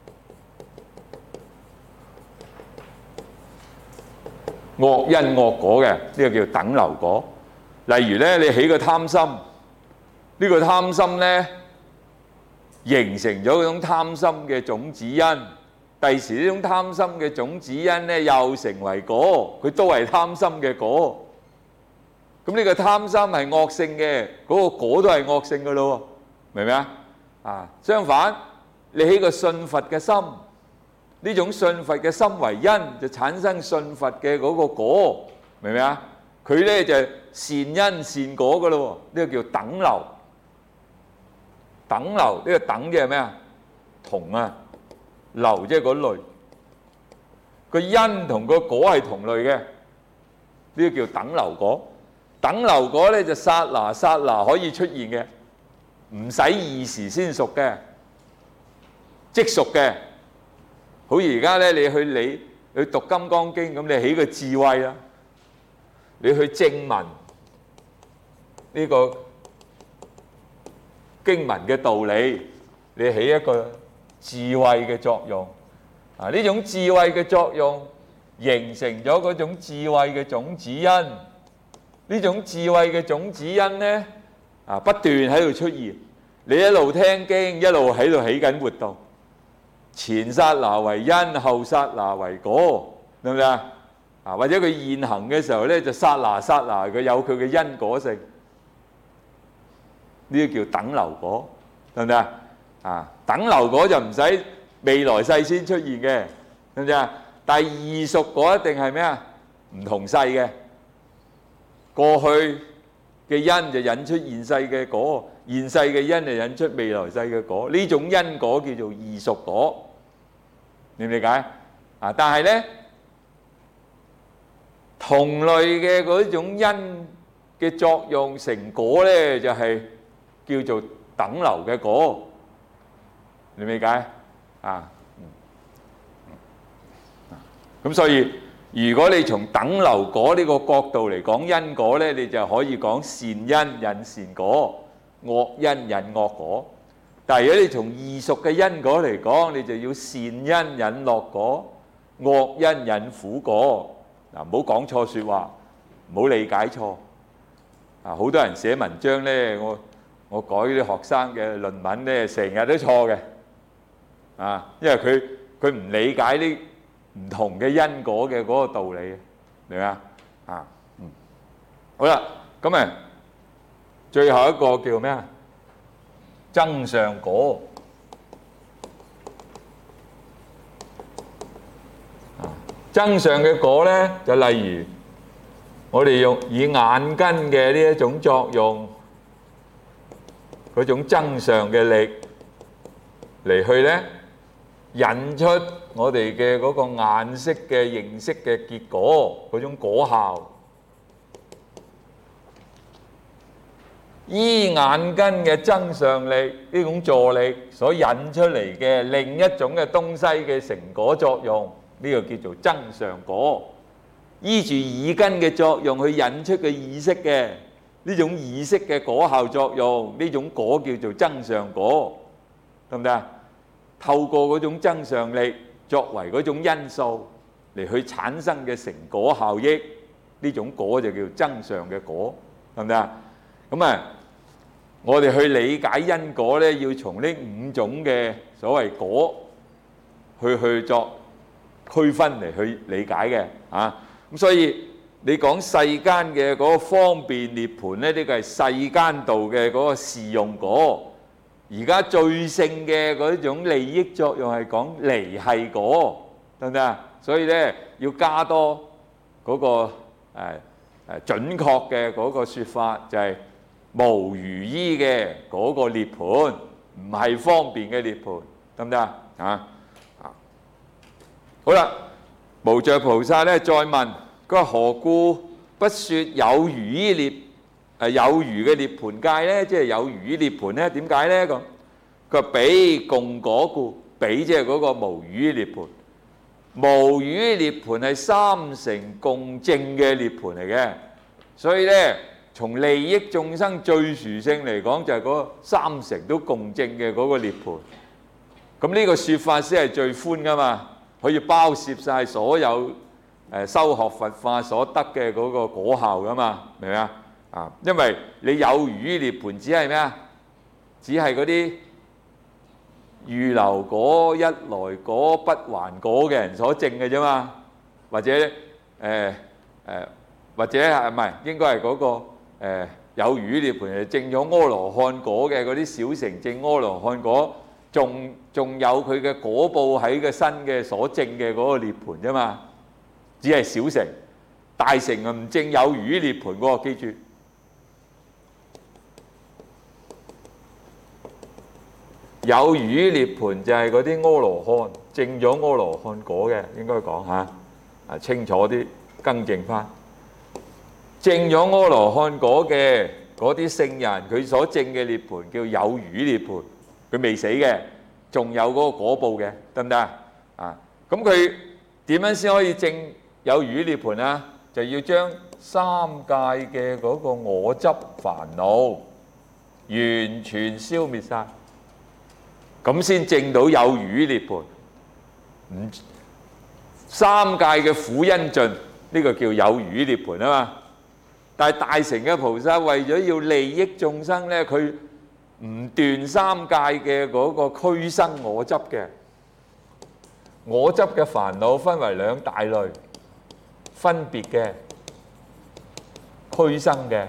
惡因惡果嘅，呢個叫等流果。例如咧，你起個貪心，呢個貪心咧形成咗嗰種貪心嘅種子因，第時呢種貪心嘅種子因咧又成為果，佢都係貪心嘅果。咁呢個貪心係惡性嘅，嗰個果都係惡性嘅咯，明唔明啊？啊，相反，你起個信佛嘅心。呢種信佛嘅心為因，就產生信佛嘅嗰個果，明唔明啊？佢咧就善因善果嘅咯，呢個叫等流。等流呢個等即係咩啊？同啊，流即係嗰類。個因同個果係同類嘅，呢個叫等流果。等流果咧就剎那剎那可以出現嘅，唔使二時先熟嘅，即熟嘅。好似而家咧，你去理去讀《金剛經》咁，你起個智慧啦。你去正文呢個經文嘅道理，你起一個智慧嘅作用。啊，呢種智慧嘅作用形成咗嗰種智慧嘅種子因。呢種智慧嘅種子因咧，啊不斷喺度出現。你一路聽經，一路喺度起緊活動。前剎那為因，後剎那為果，得唔得啊？啊，或者佢現行嘅時候咧，就剎那剎那佢有佢嘅因果性，呢啲叫等流果，得唔得啊？啊，等流果就唔使未來世先出現嘅，得唔得啊？但係異熟果一定係咩啊？唔同世嘅，過去嘅因就引出現世嘅果，現世嘅因就引出未來世嘅果，呢種因果叫做異熟果。理唔理解啊？但係咧，同類嘅嗰種因嘅作用成果咧，就係叫做等流嘅果。理唔理解啊？咁所以，如果你從等流果呢個角度嚟講因果咧，你就可以講善因引善果，惡因引惡果。但係如果你從異熟嘅因果嚟講，你就要善因引樂果，惡因引苦果。嗱，唔好講錯説話，唔好理解錯。啊，好多人寫文章咧，我我改啲學生嘅論文咧，成日都錯嘅。啊，因為佢佢唔理解呢唔同嘅因果嘅嗰個道理，明啊？啊，嗯，好啦，咁啊，最後一個叫咩啊？增上果。啊，增上嘅果咧，就例如我哋用以眼根嘅呢一種作用，嗰種增上嘅力嚟去咧，引出我哋嘅嗰個顏色嘅認識嘅結果，嗰種果效。依眼根嘅增上力呢種助力所引出嚟嘅另一種嘅東西嘅成果作用，呢個叫做增上果。依住耳根嘅作用去引出嘅意識嘅呢種意識嘅果效作用，呢種果叫做增上果，得唔得啊？透過嗰種增上力作為嗰種因素嚟去產生嘅成果效益，呢種果就叫增上嘅果，得唔得啊？咁啊，我哋去理解因果咧，要從呢五種嘅所謂果去去作區分嚟去理解嘅啊。咁所以你講世間嘅嗰個方便涅槃咧，呢個係世間道嘅嗰個事用果。而家最勝嘅嗰種利益作用係講離繫果，得唔得啊？所以咧要加多嗰個誒誒準確嘅嗰個説法，就係無餘依嘅嗰個涅槃，唔係方便嘅涅槃，得唔得啊？啊啊！好啦，無著菩薩咧再問：佢話何故不説有餘依涅誒有餘嘅涅槃界咧？即係有餘依涅槃咧？點解咧？咁佢話比共果故，比即係嗰個無餘依涅槃。無餘依涅槃係三乘共證嘅涅槃嚟嘅，所以咧從利益眾生最殊勝嚟講，就係嗰三乘都共證嘅嗰個涅槃。咁呢個説法先係最寬噶嘛，可以包攝曬所有誒修學佛法所得嘅嗰個果效噶嘛，明唔明啊？啊，因為你有餘依涅槃只係咩啊？只係嗰啲預流果、一來果、不還果嘅人所證嘅啫嘛，或者誒誒，或者係唔係應該係嗰個誒有餘依涅槃係證咗阿羅漢果嘅嗰啲小乘證阿羅漢果，仲仲有佢嘅果報喺個身嘅所證嘅嗰個涅槃啫嘛，只係小乘，大乘啊唔證有餘依涅槃喎，記住。有餘依涅槃就係嗰啲阿羅漢證咗阿羅漢果嘅，應該講嚇啊，清楚啲更正翻。證咗阿羅漢果嘅嗰啲聖人，佢所證嘅涅槃叫有餘依涅槃，佢未死嘅，仲有嗰個果報嘅，得唔得啊？啊，咁佢點樣先可以證有餘依涅槃啊？就要將三界嘅嗰個我執煩惱完全消滅曬。咁先證到有餘依涅槃。唔三界嘅苦因盡，呢個叫有餘依涅槃啊嘛。但係大乘嘅菩薩為咗要利益眾生咧，佢唔斷三界嘅嗰個俱生我執嘅。我執嘅煩惱分為兩大類，分別嘅俱生嘅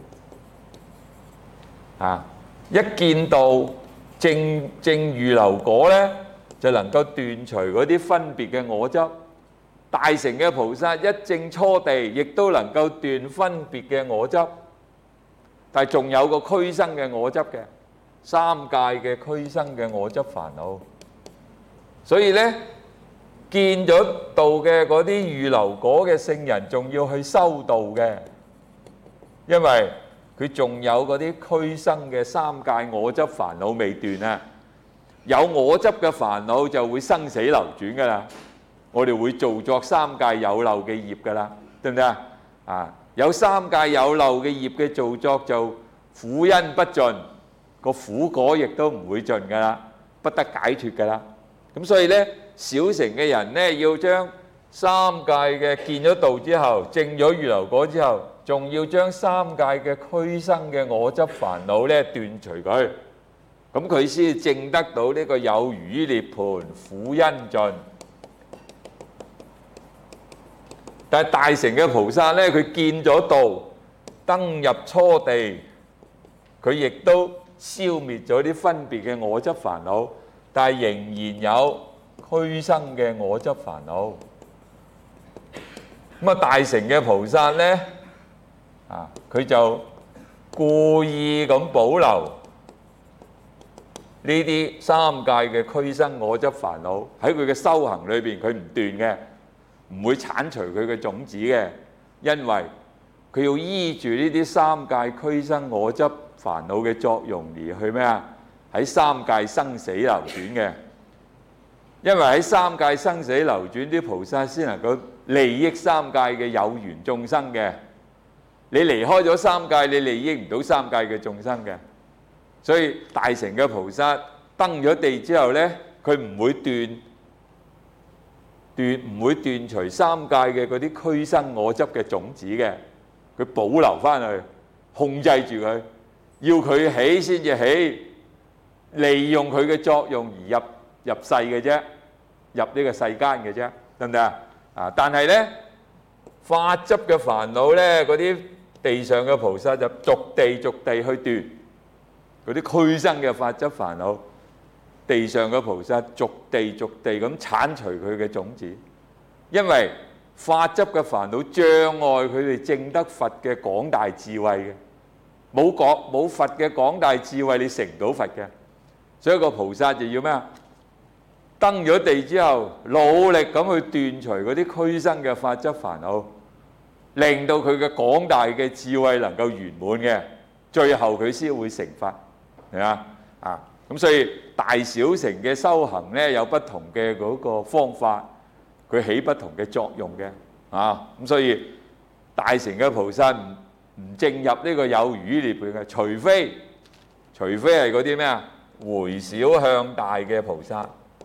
啊，一見到正正預流果咧，就能夠斷除嗰啲分別嘅我執。大乘嘅菩薩一證初地，亦都能夠斷分別嘅我執。但係仲有個俱生嘅我執嘅，三界嘅俱生嘅我執煩惱。所以咧，見咗道嘅嗰啲預流果嘅聖人，仲要去修道嘅，因為佢仲有嗰啲俱生嘅三界我執煩惱未斷啊！有我執嘅煩惱就會生死流轉噶啦，我哋會造作三界有漏嘅業噶啦，對唔對啊？啊，有三界有漏嘅業嘅造作就苦因不盡，個苦果亦都唔會盡噶啦，不得解脫噶啦。咁所以咧，小乘嘅人咧要將三界嘅見咗道之後，證咗預流果之後，仲要將三界嘅俱生嘅我執煩惱咧斷除佢，咁佢先證得到呢個有餘依涅槃苦因盡。 但係大乘嘅菩薩咧，佢見咗道，登入初地，佢亦都消滅咗啲分別嘅我執煩惱，但係仍然有俱生嘅我執煩惱。咁啊，大乘嘅菩薩咧，啊，佢就故意咁保留呢啲三界嘅俱生我執煩惱喺佢嘅修行裏邊，佢唔斷嘅，唔會剷除佢嘅種子嘅，因為佢要依住呢啲三界俱生我執煩惱嘅作用而去咩啊？喺三界生死流轉嘅，因為喺三界生死流轉，啲菩薩先能夠利益三界嘅有緣眾生嘅。你離開咗三界，你利益唔到三界嘅眾生嘅。所以大乘嘅菩薩登咗地之後呢，佢唔會斷斷唔會斷除三界嘅嗰啲俱生我執嘅種子嘅，佢保留翻去，控制住佢，要佢起先至起，利用佢嘅作用而入入世嘅啫，入呢個世間嘅啫，得唔得啊？啊！但係呢，法執嘅煩惱呢，嗰啲地上嘅菩薩就逐地逐地去斷嗰啲俱生嘅法執煩惱，地上嘅菩薩逐地逐地咁剷除佢嘅種子，因為法執嘅煩惱障礙佢哋證得佛嘅廣大智慧嘅，冇講冇佛嘅廣大智慧，你成唔到佛嘅。所以個菩薩就要咩啊？登咗地之後，努力咁去斷除嗰啲俱生嘅法執煩惱，令到佢嘅廣大嘅智慧能夠圓滿嘅，最後佢先會成佛，係嘛啊？咁所以大小乘嘅修行咧，有不同嘅嗰個方法，佢起不同嘅作用嘅啊。咁所以大乘嘅菩薩唔唔證入呢個有餘涅槃嘅，除非除非係嗰啲咩啊？回小向大嘅菩薩。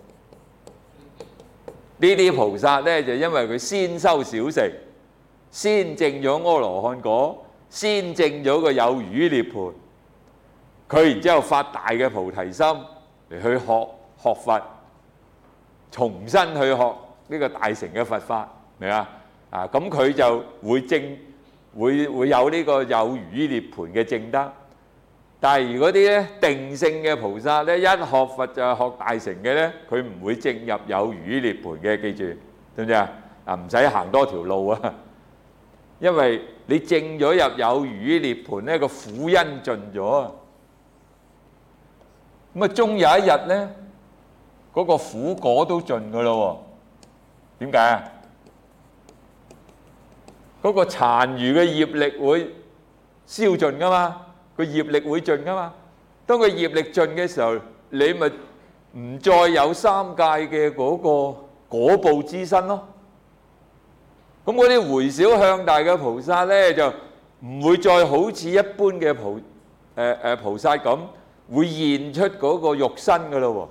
呢啲菩薩咧，就因為佢先修小乘，先證咗阿羅漢果，先證咗個有餘涅槃，佢然之後發大嘅菩提心嚟去學學佛，重新去學呢個大乘嘅佛法，明啊？啊，咁佢就會證會會有呢個有餘涅槃嘅證德。但係如果啲咧定性嘅菩薩咧，一學佛就係學大乘嘅咧，佢唔會證入有餘涅槃嘅，記住，知唔知啊？啊，唔使行多條路啊，因為你證咗入有餘涅槃咧，個苦因盡咗啊，咁啊終有一日咧，嗰個苦果都盡噶咯喎，點解啊？嗰個殘餘嘅業力會消盡噶嘛？個業力會盡噶嘛？當佢業力盡嘅時候，你咪唔再有三界嘅嗰個果報之身咯。咁嗰啲回小向大嘅菩薩咧，就唔會再好似一般嘅菩誒誒菩薩咁，會現出嗰個肉身噶咯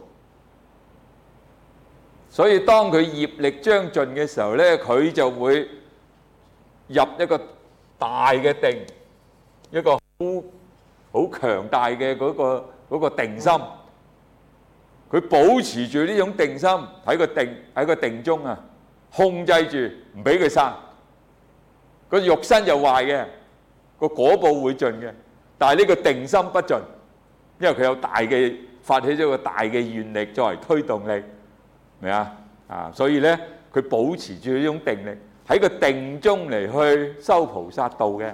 喎。所以當佢業力將盡嘅時候咧，佢就會入一個大嘅定，一個好好強大嘅嗰個嗰個定心，佢保持住呢種定心喺個定喺個定中啊，控制住唔俾佢生，個肉身就壞嘅，個果報會盡嘅，但係呢個定心不盡，因為佢有大嘅發起咗個大嘅願力作為推動力，明啊？啊，所以咧佢保持住呢種定力喺個定中嚟去修菩薩道嘅。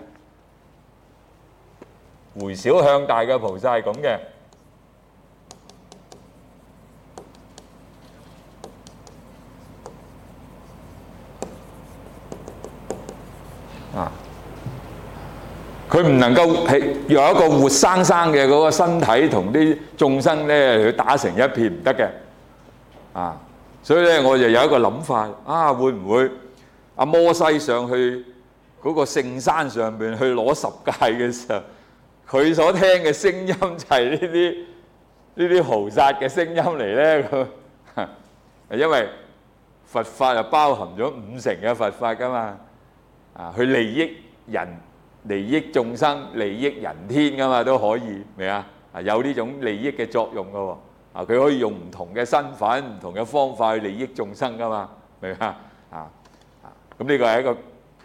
回小向大嘅菩薩係咁嘅，啊，佢唔能夠係有一個活生生嘅嗰個身體同啲眾生咧去打成一片，唔得嘅，啊，所以咧我就有一個諗法，啊，會唔會阿摩西上去嗰個聖山上邊去攞十戒嘅時候，佢所聽嘅聲音就係呢啲呢啲菩薩嘅聲音嚟咧？佢因為佛法就包含咗五成嘅佛法噶嘛，啊，去利益人、利益眾生、利益人天噶嘛，都可以，明啊？啊，有呢種利益嘅作用噶喎，啊，佢可以用唔同嘅身份、唔同嘅方法去利益眾生噶嘛，明啊？啊啊，咁呢個係一個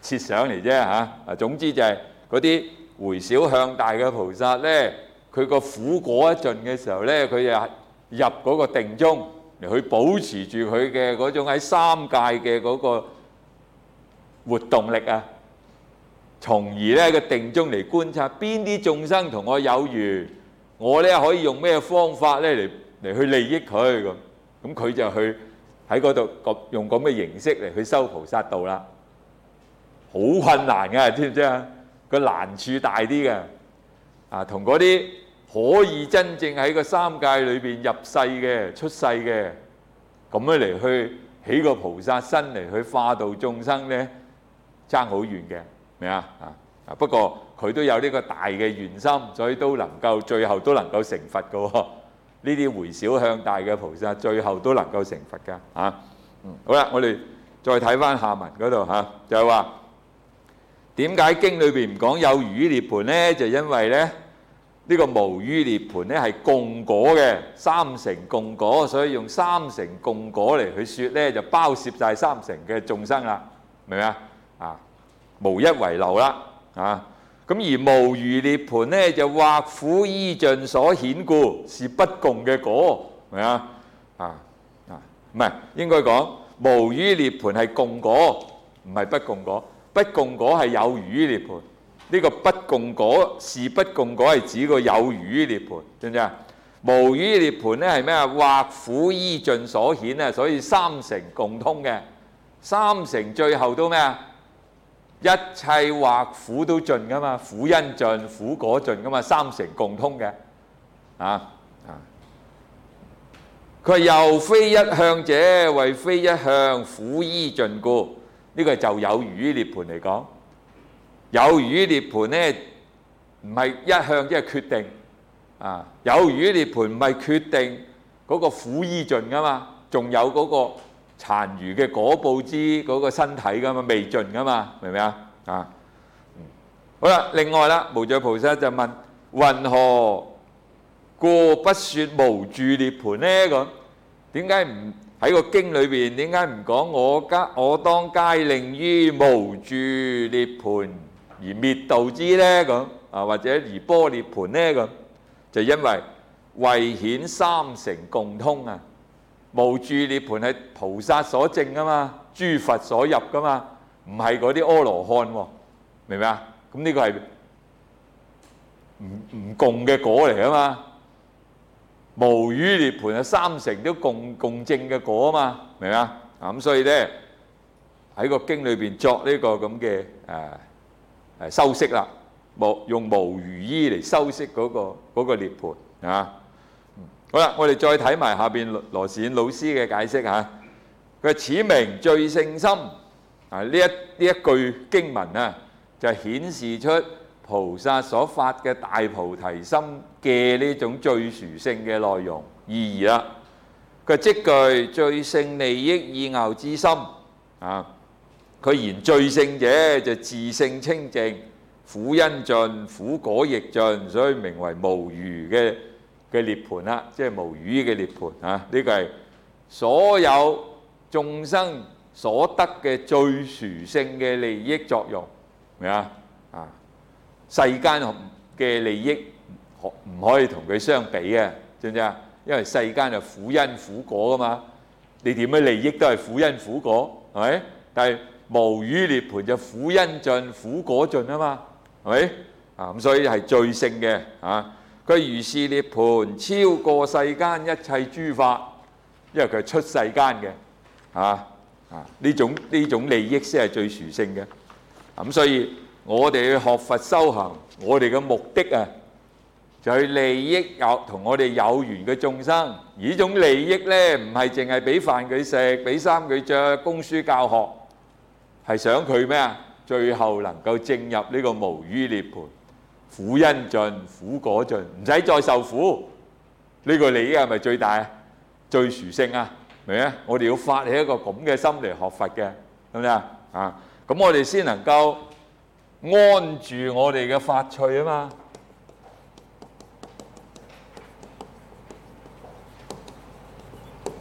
設想嚟啫嚇。啊，總之就係嗰啲回小向大嘅菩薩咧，佢個苦果一盡嘅時候咧，佢就入嗰個定中嚟去保持住佢嘅嗰種喺三界嘅嗰個活動力啊，從而咧個定中嚟觀察邊啲眾生同我有緣，我咧可以用咩方法咧嚟嚟去利益佢咁，咁佢就去喺嗰度用咁嘅形式嚟去修菩薩道啦。好困難嘅，知唔知啊？個難處大啲嘅，啊，同嗰啲可以真正喺個三界裏邊入世嘅、出世嘅，咁樣嚟去起個菩薩身嚟去化度眾生咧，爭好遠嘅，明啊？啊，不過佢都有呢個大嘅願心，所以都能夠最後都能夠成佛嘅喎。呢啲回小向大嘅菩薩，最後都能夠成佛㗎。啊，嗯，好啦，我哋再睇翻下文嗰度嚇，就係話。點解經裏邊唔講有餘涅槃呢？就因為咧呢個無餘涅槃咧係共果嘅，三乘共果，所以用三乘共果嚟去説咧，就包攝晒三乘嘅眾生啦，明唔明啊？啊，無一遺漏啦，啊，咁而無餘涅槃咧就惑苦依盡所顯故，是不共嘅果，明唔明啊？啊啊，唔係應該講無餘涅槃係共果，唔係不共果。不共果係有餘涅槃，呢個不共果是不共果係指個有餘涅槃，知唔知啊？無餘涅槃咧係咩啊？惑苦依盡所顯啊，所以三乘共通嘅，三乘最後都咩啊？一切惑苦都盡噶嘛，苦因盡，苦果盡噶嘛，三乘共通嘅，啊啊！佢又非一向者，為非一向苦依盡故。呢個就有餘涅槃嚟講，有餘涅槃咧唔係一向即係決定啊，有餘涅槃唔係決定嗰個苦依盡噶嘛，仲有嗰個殘餘嘅果報之嗰個身體噶嘛，未盡噶嘛，明唔明啊？啊，好啦，另外啦，無著菩薩就問：云何故不說無住涅槃咧？咁點解唔？喺個經裏邊點解唔講我家我當皆令於無住涅槃而滅度之呢？咁啊，或者而般涅槃呢？咁就因為為顯三乘共通啊！無住涅槃係菩薩所證啊嘛，諸佛所入噶嘛，唔係嗰啲阿羅漢喎，明唔明啊？咁呢個係唔唔共嘅果嚟啊嘛。無餘涅槃係三乘都共共證嘅果啊嘛，明唔明啊？咁所以咧喺個經裏邊作呢個咁嘅誒誒修飾啦，無用無餘依嚟修飾嗰個嗰個涅槃啊。好啦，我哋再睇埋下邊羅士老師嘅解釋嚇。佢此名最勝心啊！呢一呢一句經文啊，就顯示出菩薩所發嘅大菩提心嘅呢種最殊勝嘅內容意義啦。佢即具最勝利益意樂之心啊！佢言最勝者就自性清淨，苦因盡，苦果亦盡，所以名為無餘嘅嘅涅槃啦，即係無餘嘅涅槃啊！呢個係所有眾生所得嘅最殊勝嘅利益作用，明啊？啊！世間嘅利益唔可以同佢相比嘅，知唔知啊？因為世間係苦因苦果噶嘛，你點樣利益都係苦因苦果，係咪？但係無餘涅槃就苦因盡，苦果盡啊嘛，係咪？啊咁所以係最勝嘅啊！佢如是涅槃超過世間一切諸法，因為佢係出世間嘅啊啊！呢種呢種利益先係最殊勝嘅，咁所以。我哋去學佛修行，我哋嘅目的啊，就去利益有同我哋有緣嘅眾生。而呢種利益咧，唔係淨係俾飯佢食，俾衫佢著，供書教學，係想佢咩啊？最後能夠證入呢個無餘涅槃，苦因盡，苦果盡，唔使再受苦。呢個利益係咪最大啊？最殊勝啊？明唔明啊？我哋要發起一個咁嘅心嚟學佛嘅，係咪啊？啊，咁我哋先能夠安住我哋嘅發趣啊嘛！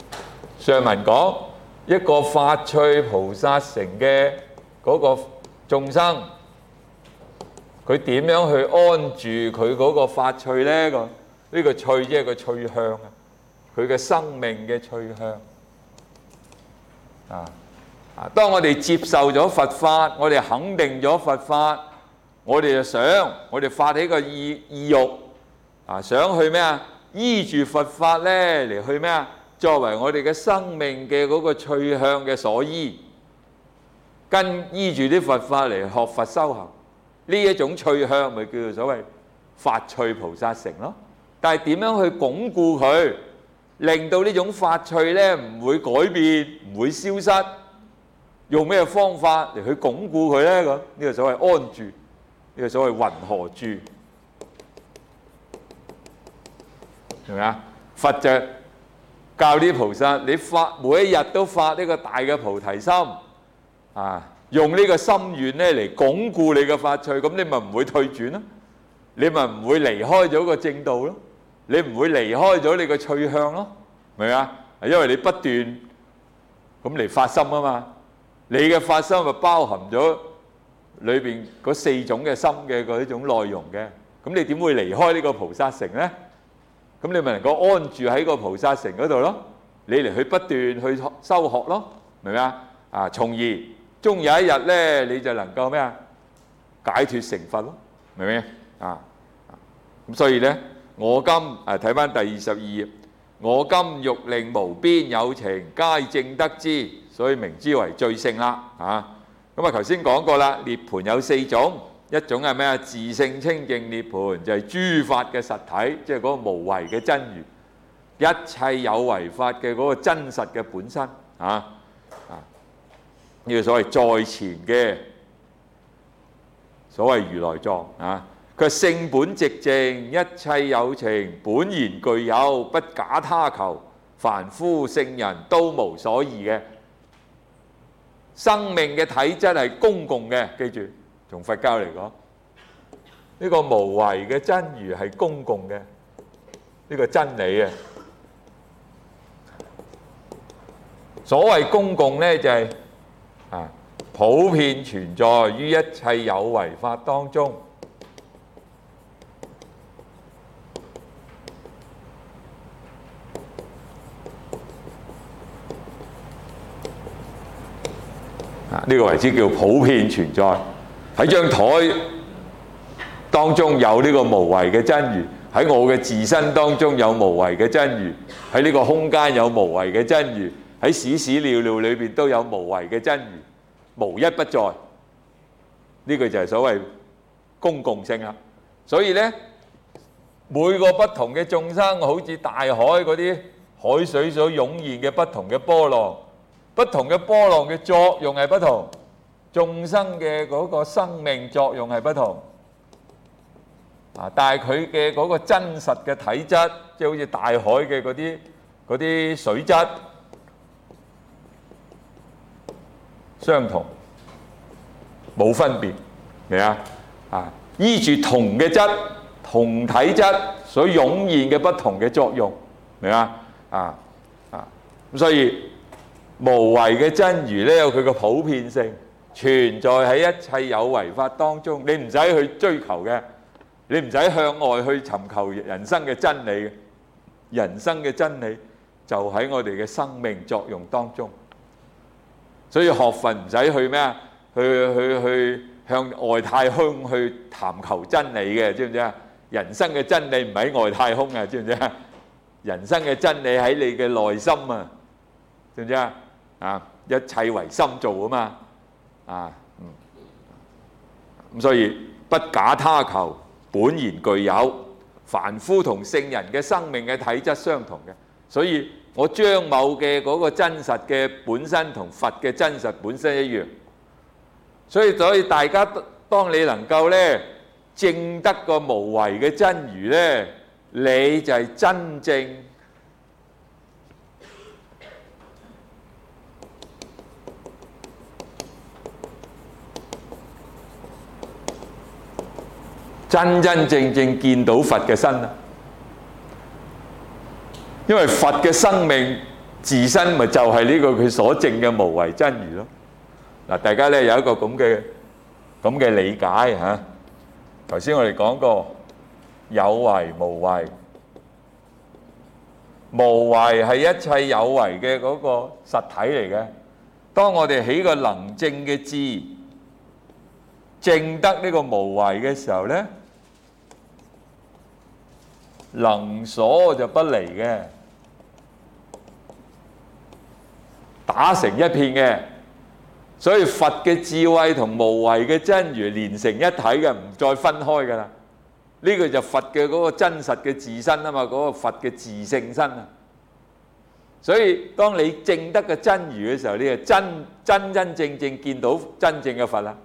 上文講一個發趣菩薩成嘅嗰個眾生，佢點樣去安住佢嗰個發趣呢？個呢個趣即係個趣向啊，佢嘅生命嘅趣向啊啊！當我哋接受咗佛法，我哋肯定咗佛法，我哋就想，我哋發起個意意欲啊，想去咩啊？依住佛法呢嚟去咩啊？作為我哋嘅生命嘅嗰個趣向嘅所依，跟依住啲佛法嚟學佛修行，呢一種趣向咪叫做所謂發趣菩薩乘咯。但係點樣去鞏固佢，令到呢種發趣呢唔會改變，唔會消失？用咩方法嚟去鞏固佢呢？咁呢個所謂安住，呢個所謂雲何住，係咪啊？佛就教啲菩薩，你發每一日都發呢個大嘅菩提心啊，用呢個心願咧嚟鞏固你嘅發趣，咁你咪唔會退轉咯，你咪唔會離開咗個正道咯，你唔會離開咗你個趣向咯，明唔明啊？因為你不斷咁嚟發心啊嘛，你嘅發心咪包含咗裏邊嗰四種嘅心嘅嗰一種內容嘅，咁你點會離開呢個菩薩乘咧？咁你咪能夠安住喺個菩薩乘嗰度咯，你嚟去不斷去修學咯，明唔明啊？啊，從而終有一日咧，你就能夠咩啊？解脫成佛咯，明唔明啊？咁所以咧，我今誒睇翻第二十二頁，我今欲令無邊有情皆正得之，所以名之為最勝啦。啊，咁啊頭先講過啦，涅槃有四種。一種係咩啊？自性清淨涅槃，就係諸法嘅實體，即係嗰個無為嘅真如，一切有為法嘅嗰個真實嘅本身啊啊！呢個所謂在前嘅所謂如來藏啊，佢性本寂靜，一切有情本然具有，不假他求，凡夫聖人都無所異嘅。生命嘅體質係公共嘅，記住。從佛教嚟講，呢個無為嘅真如係公共嘅，呢個真理啊。所謂公共呢，就係啊，普遍存在於一切有為法當中。啊，呢個為之叫普遍存在。喺張台當中有呢個無為嘅真如，喺我嘅自身當中有無為嘅真如，喺呢個空間有無為嘅真如，喺屎屎尿尿裏邊都有無為嘅真如，無一不在。呢個就係所謂公共性啦。所以呢，每個不同嘅眾生，好似大海嗰啲海水所湧現嘅不同嘅波浪，不同嘅波浪嘅作用係不同。眾生嘅嗰個生命作用係不同，啊！但係佢嘅嗰個真實嘅體質，即係好似大海嘅嗰啲嗰啲水質相同，冇分別，明啊？啊！依住同嘅質、同體質所湧現嘅不同嘅作用，明啊？啊啊！咁所以無為嘅真如咧，有佢嘅普遍性。存在喺一切有為法當中，你唔使去追求嘅，你唔使向外去尋求人生嘅真理嘅，人生嘅真理就喺我哋嘅生命作用當中。所以學佛唔使去咩啊？去去去向外太空去談求真理嘅，知唔知啊？人生嘅真理唔喺外太空啊，知唔知啊？人生嘅真理喺你嘅內心啊，知唔知啊？啊，一切為心造啊嘛。啊，嗯，咁所以不假他求，本然具有。凡夫同聖人嘅生命嘅體質相同嘅，所以我張某嘅嗰個真實嘅本身同佛嘅真實本身一樣。所以所以大家當你能夠咧證得個無為嘅真如咧，你就係真正真真正正見到佛嘅身啦，因為佛嘅生命自身咪就係呢個佢所證嘅無為真如咯。嗱，大家咧有一個咁嘅咁嘅理解嚇。頭先我哋講過有為無為，無為係一切有為嘅嗰個實體嚟嘅。當我哋起個能證嘅智，證得呢個無為嘅時候咧，能所就不離嘅，打成一片嘅。所以佛嘅智慧同無為嘅真如連成一體嘅，唔再分開噶啦。呢個就佛嘅嗰個真實嘅自身啊嘛，嗰個佛嘅自性身啊。所以當你證得嘅真如嘅時候，你就真真真正正見到真正嘅佛啦。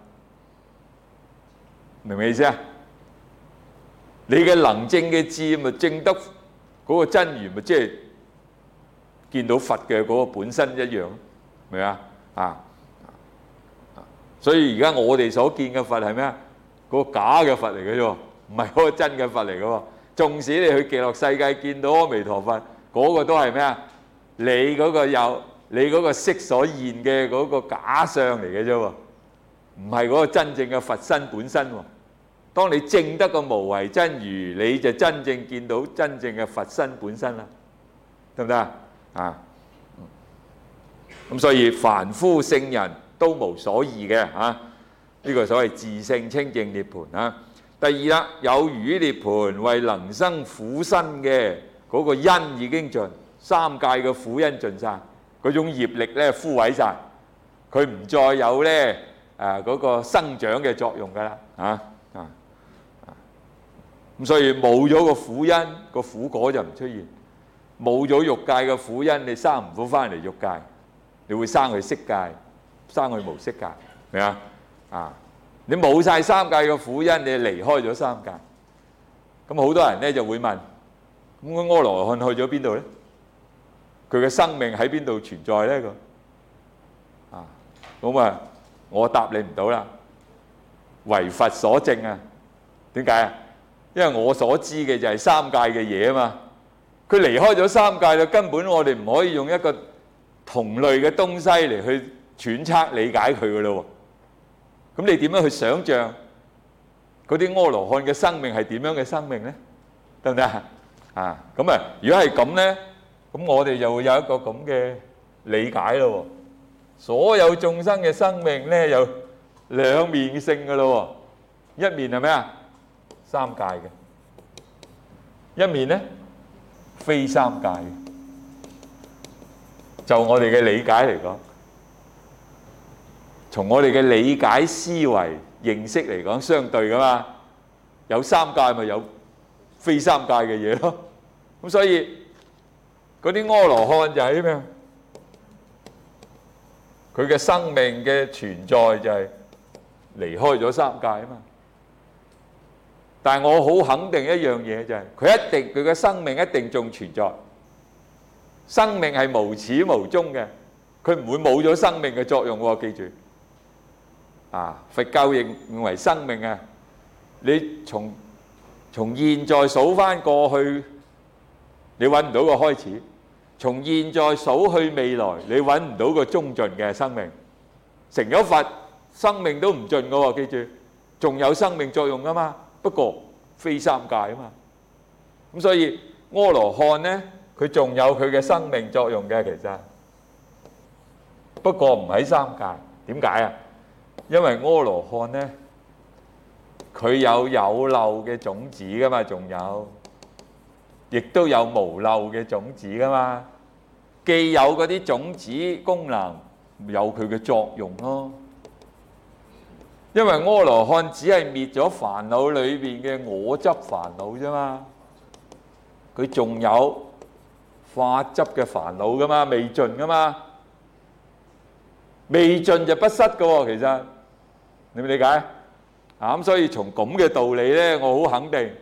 明唔明意思啊？你嘅能證嘅智咪證得嗰個真如，咪即係見到佛嘅嗰個本身一樣，明啊？啊！所以而家我哋所見嘅佛係咩啊？嗰個假嘅佛嚟嘅啫，唔係嗰個真嘅佛嚟嘅喎。縱使你去極樂世界見到阿彌陀佛，嗰個都係咩啊？你嗰個有你嗰個色所現嘅嗰個假相嚟嘅啫喎，唔係嗰個真正嘅佛身本身喎。當你證得個無為真如，你就真正見到真正嘅佛身本身啦，得唔得啊？啊，咁所以凡夫聖人都無所異嘅嚇，呢個所謂自性清淨涅槃啊。第二啦，有餘涅槃為能生苦身嘅嗰個因已經盡，三界嘅苦因盡晒，嗰種業力咧枯萎晒，佢唔再有咧誒嗰個生長嘅作用㗎啦嚇啊啊！咁所以冇咗個苦因，個苦果就唔出現；冇咗欲界嘅苦因，你生唔到翻嚟欲界，你會生去色界。生去無色界，明啊？啊！你冇晒三界嘅苦因，你離開咗三界。咁好多人咧就會問：咁個阿羅漢去咗邊度咧？佢嘅生命喺邊度存在咧？個啊，咁啊，我答你唔到啦。唯佛所證啊！點解啊？因為我所知嘅就係三界嘅嘢啊嘛。佢離開咗三界啦，根本我哋唔可以用一個同類嘅東西嚟去揣測理解佢嘅咯喎，咁你點樣去想像嗰啲阿羅漢嘅生命係點樣嘅生命咧？得唔得啊？啊，咁啊，如果係咁咧，咁我哋就會有一個咁嘅理解咯喎。所有眾生嘅生命咧有兩面性嘅咯喎，一面係咩啊？三界嘅，一面咧非三界嘅。就我哋嘅理解嚟講。從我哋嘅理解、思維、認識嚟講，相對噶嘛，有三界咪有非三界嘅嘢咯。咁所以嗰啲阿羅漢就係咩？佢嘅生命嘅存在就係離開咗三界啊嘛。但係我好肯定一樣嘢就係，佢一定佢嘅生命一定仲存在。生命係無始無終嘅，佢唔會冇咗生命嘅作用喎，記住。啊！佛教認認為生命啊，你從從現在數翻過去，你揾唔到個開始；從現在數去未來，你揾唔到個終盡嘅生命。成咗佛，生命都唔盡噶喎，記住，仲有生命作用噶嘛。不過非三界啊嘛，咁所以阿羅漢呢，佢仲有佢嘅生命作用嘅，其實不過唔喺三界。點解啊？因為阿羅漢呢，佢有有漏嘅種子噶嘛，仲有，亦都有無漏嘅種子噶嘛。既有嗰啲種子功能，有佢嘅作用咯。因為阿羅漢只係滅咗煩惱裏邊嘅我執煩惱啫嘛，佢仲有法執嘅煩惱噶嘛，未盡噶嘛，未盡就不失噶喎，其實。你明唔理解啊？咁所以從咁嘅道理咧，我好肯定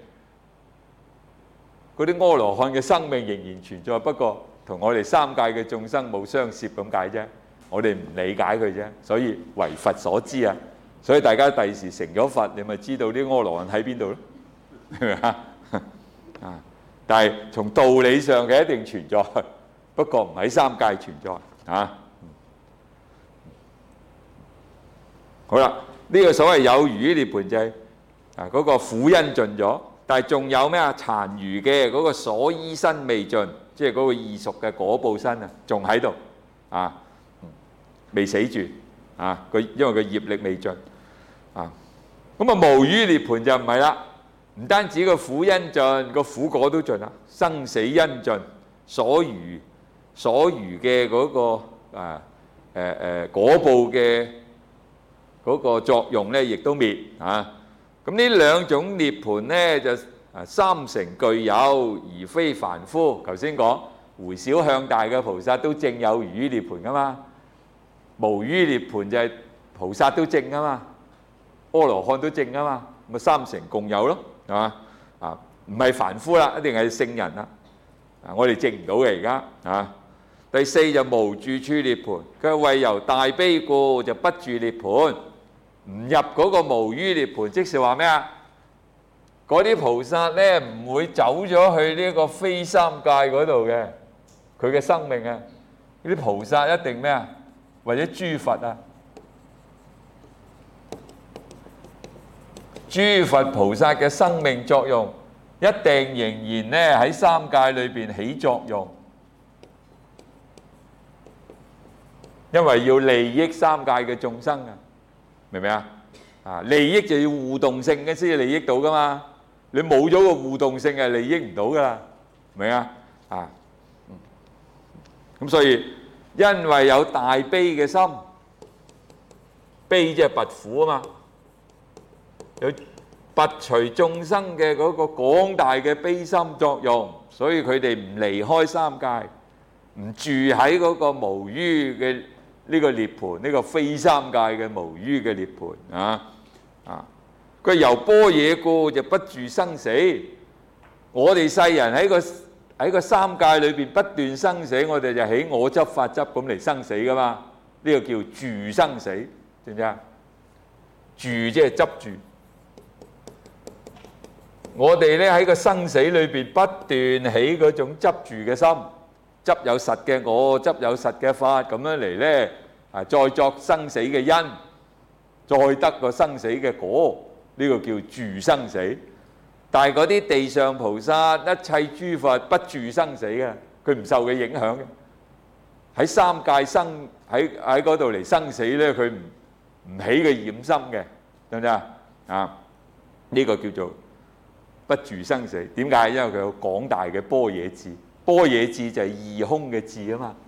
嗰啲阿羅漢嘅生命仍然存在，不過同我哋三界嘅眾生冇相涉咁解啫。我哋唔理解佢啫，所以為佛所知啊。所以大家第時成咗佛，你咪知道啲阿羅漢喺邊度咯，係咪啊？啊！但係從道理上嘅一定存在，不過唔喺三界存在啊。好啦。 呢個所謂有餘涅槃就係啊嗰個苦因盡咗，但係仲有咩啊？殘餘嘅嗰個所依身未盡，即係嗰個異熟嘅果報身啊，仲喺度啊，未死住啊！佢因為佢業力未盡啊，咁啊無餘涅槃就唔係啦，唔單止個苦因盡，個苦果都盡啦，生死因盡，所餘所餘嘅嗰個啊誒誒果報嘅嗰個作用咧，亦都滅啊！咁呢兩種涅槃咧，就啊三乘具有，而非凡夫。頭先講回小向大嘅菩薩都證有餘涅槃噶嘛，無餘涅槃就係菩薩都證噶嘛，阿羅漢都證噶嘛，咪三乘共有咯，係嘛？啊，唔係凡夫啦，一定係聖人啦。啊，我哋證唔到嘅而家啊。第四就無住處涅槃，佢為由大悲故就不住涅槃。唔入嗰個無餘涅槃，即是話咩啊？嗰啲菩薩咧唔會走咗去呢個非三界嗰度嘅，佢嘅生命啊，呢啲菩薩一定咩啊？或者諸佛啊，諸佛菩薩嘅生命作用一定仍然咧喺三界裏邊起作用，因為要利益三界嘅眾生啊。明唔明啊？啊，利益就要互動性嘅先至利益到噶嘛，你冇咗個互動性係利益唔到噶啦，明啊？啊，咁所以因為有大悲嘅心，悲即係拔苦啊嘛，有拔除眾生嘅嗰個廣大嘅悲心作用，所以佢哋唔離開三界，唔住喺嗰個無餘嘅呢個涅槃，呢個非三界嘅無餘嘅涅槃啊啊！佢由般若故就不住生死。我哋世人喺個喺個三界裏邊不斷生死，我哋就起我執法執咁嚟生死噶嘛。呢個叫住生死，知唔知啊？住即係執住。我哋咧喺個生死裏邊不斷起嗰種執住嘅心。執有實嘅我，執有實嘅法，咁樣嚟咧，啊，再作生死嘅因，再得個生死嘅果，呢個叫住生死。但係嗰啲地上菩薩，一切諸佛不住生死嘅，佢唔受佢影響嘅。喺三界生喺喺嗰度嚟生死咧，佢唔唔起個染心嘅，得唔得啊？啊，呢個叫做不住生死。點解？因為佢有廣大嘅般若智。般若智就係二空嘅智啊嘛，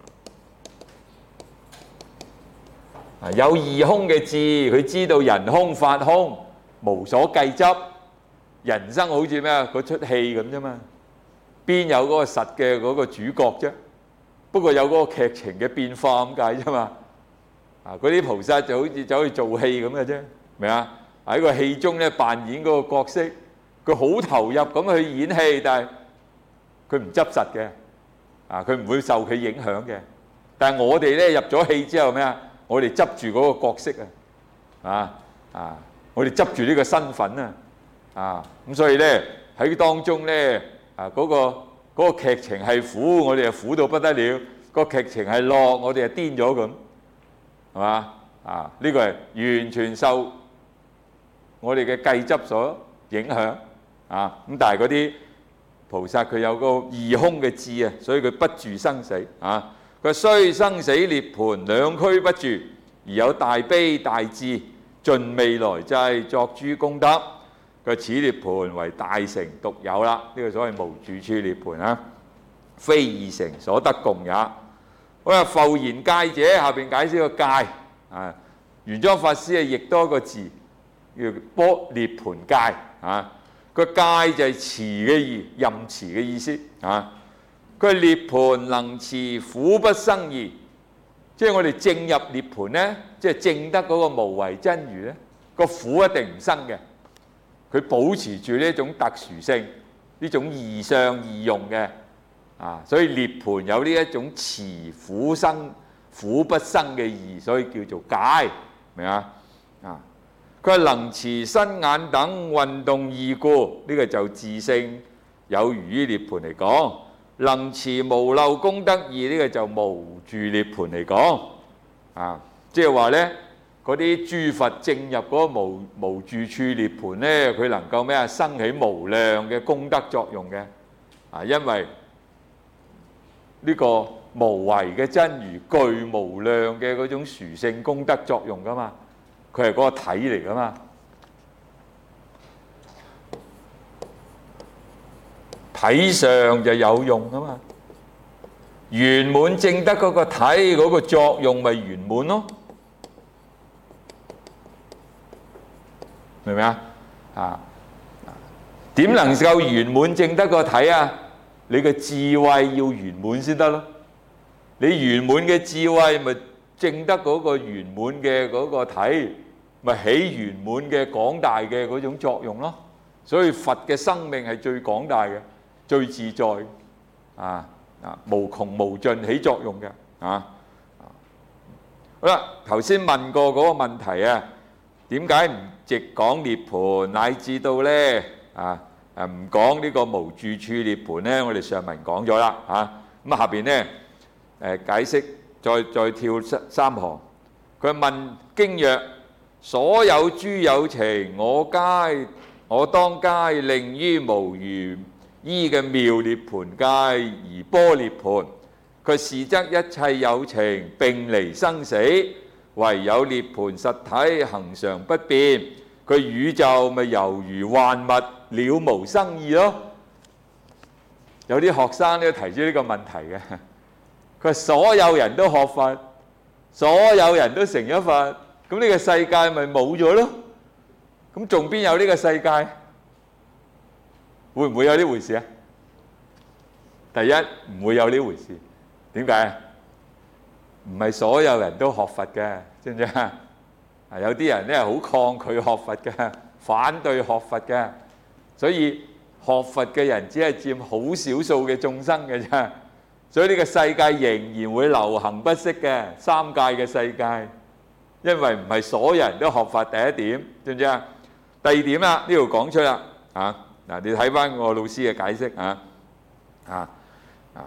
啊有二空嘅智，佢知道人空法空，無所計執。人生好似咩啊？嗰出戲咁啫嘛，邊有嗰個實嘅嗰個主角啫？不過有嗰個劇情嘅變化咁解啫嘛。啊，嗰啲菩薩就好似走去做戲咁嘅啫，明啊？喺個戲中咧扮演嗰個角色，佢好投入咁去演戲，但係佢唔執實嘅，啊，佢唔會受佢影響嘅。但係我哋咧入咗戲之後咩啊？我哋執住嗰個角色啊，啊啊，我哋執住呢個身份啊，啊咁所以咧喺當中咧啊嗰個嗰個劇情係苦，我哋係苦到不得了；個劇情係樂，我哋係癲咗咁，係嘛？啊呢個係完全受我哋嘅計執所影響啊！咁但係嗰啲菩薩佢有個二空嘅智啊，所以佢不住生死啊。佢雖生死涅槃兩俱不住，而有大悲大智，盡未來際作諸功德。佢此涅槃為大乘獨有啦，呢、這個所謂無住處涅槃啊，非二乘所得共也。好啦，復言戒者，下邊解釋個戒啊。玄奘法師啊，譯多一個字叫般涅槃戒啊。個戒就係持嘅意，任持嘅意思啊。佢涅槃能持苦不生疑，即係我哋證入涅槃咧，即係證得嗰個無為真如咧，個苦一定唔生嘅。佢保持住呢一種特殊性，呢種異相異用嘅啊，所以涅槃有呢一種持苦生苦不生嘅義，所以叫做戒，明啊？啊！佢係能持身眼等運動義故，呢個就自性有餘於涅槃嚟講；能持無漏功德義，呢個就無住涅槃嚟講。啊，即係話咧， 嗰啲諸佛證入嗰個無無住處涅槃咧，佢能夠咩啊？生起無量嘅功德作用嘅啊，因為呢個無為嘅真如具無量嘅嗰種殊勝功德作用噶嘛，佢係嗰個體嚟噶嘛，體上就有用噶嘛，圓滿證得嗰個體嗰個作用咪圓滿咯，明唔明啊？啊，點能夠圓滿證得個體啊？你嘅智慧要圓滿先得咯。你圓滿嘅智慧咪證得嗰個圓滿嘅嗰個體，咪起圓滿嘅廣大嘅嗰種作用咯。所以佛嘅生命係最廣大嘅，最自在啊啊，無窮無盡起作用嘅啊。好啦，頭先問過嗰個問題啊，點解唔直講涅槃，乃至到咧啊？誒唔講呢個無住處涅槃咧，我哋上文講咗啦嚇。咁下邊咧誒解釋，再再跳三三行。佢問經曰：所有諸有情，我皆我當皆令於無餘依嘅妙涅槃界而般涅槃。佢是則一切有情並離生死，唯有涅槃實體恆常不變。佢宇宙咪猶如幻物，了無生意咯。有啲學生咧提出呢個問題嘅，佢話所有人都學佛，所有人都成咗佛，咁呢個世界咪冇咗咯？咁仲邊有呢個世界？會唔會有呢回事啊？第一，唔會有呢回事。點解啊？唔係所有人都學佛嘅，知唔知啊？有啲人咧好抗拒學佛嘅，反對學佛嘅，所以學佛嘅人只係佔好少數嘅眾生嘅啫。所以呢個世界仍然會流行不息嘅三界嘅世界，因為唔係所有人都學佛。第一點，知唔知啊？第二點啦，呢度講出啦啊嗱，你睇翻我老師嘅解釋啊啊啊。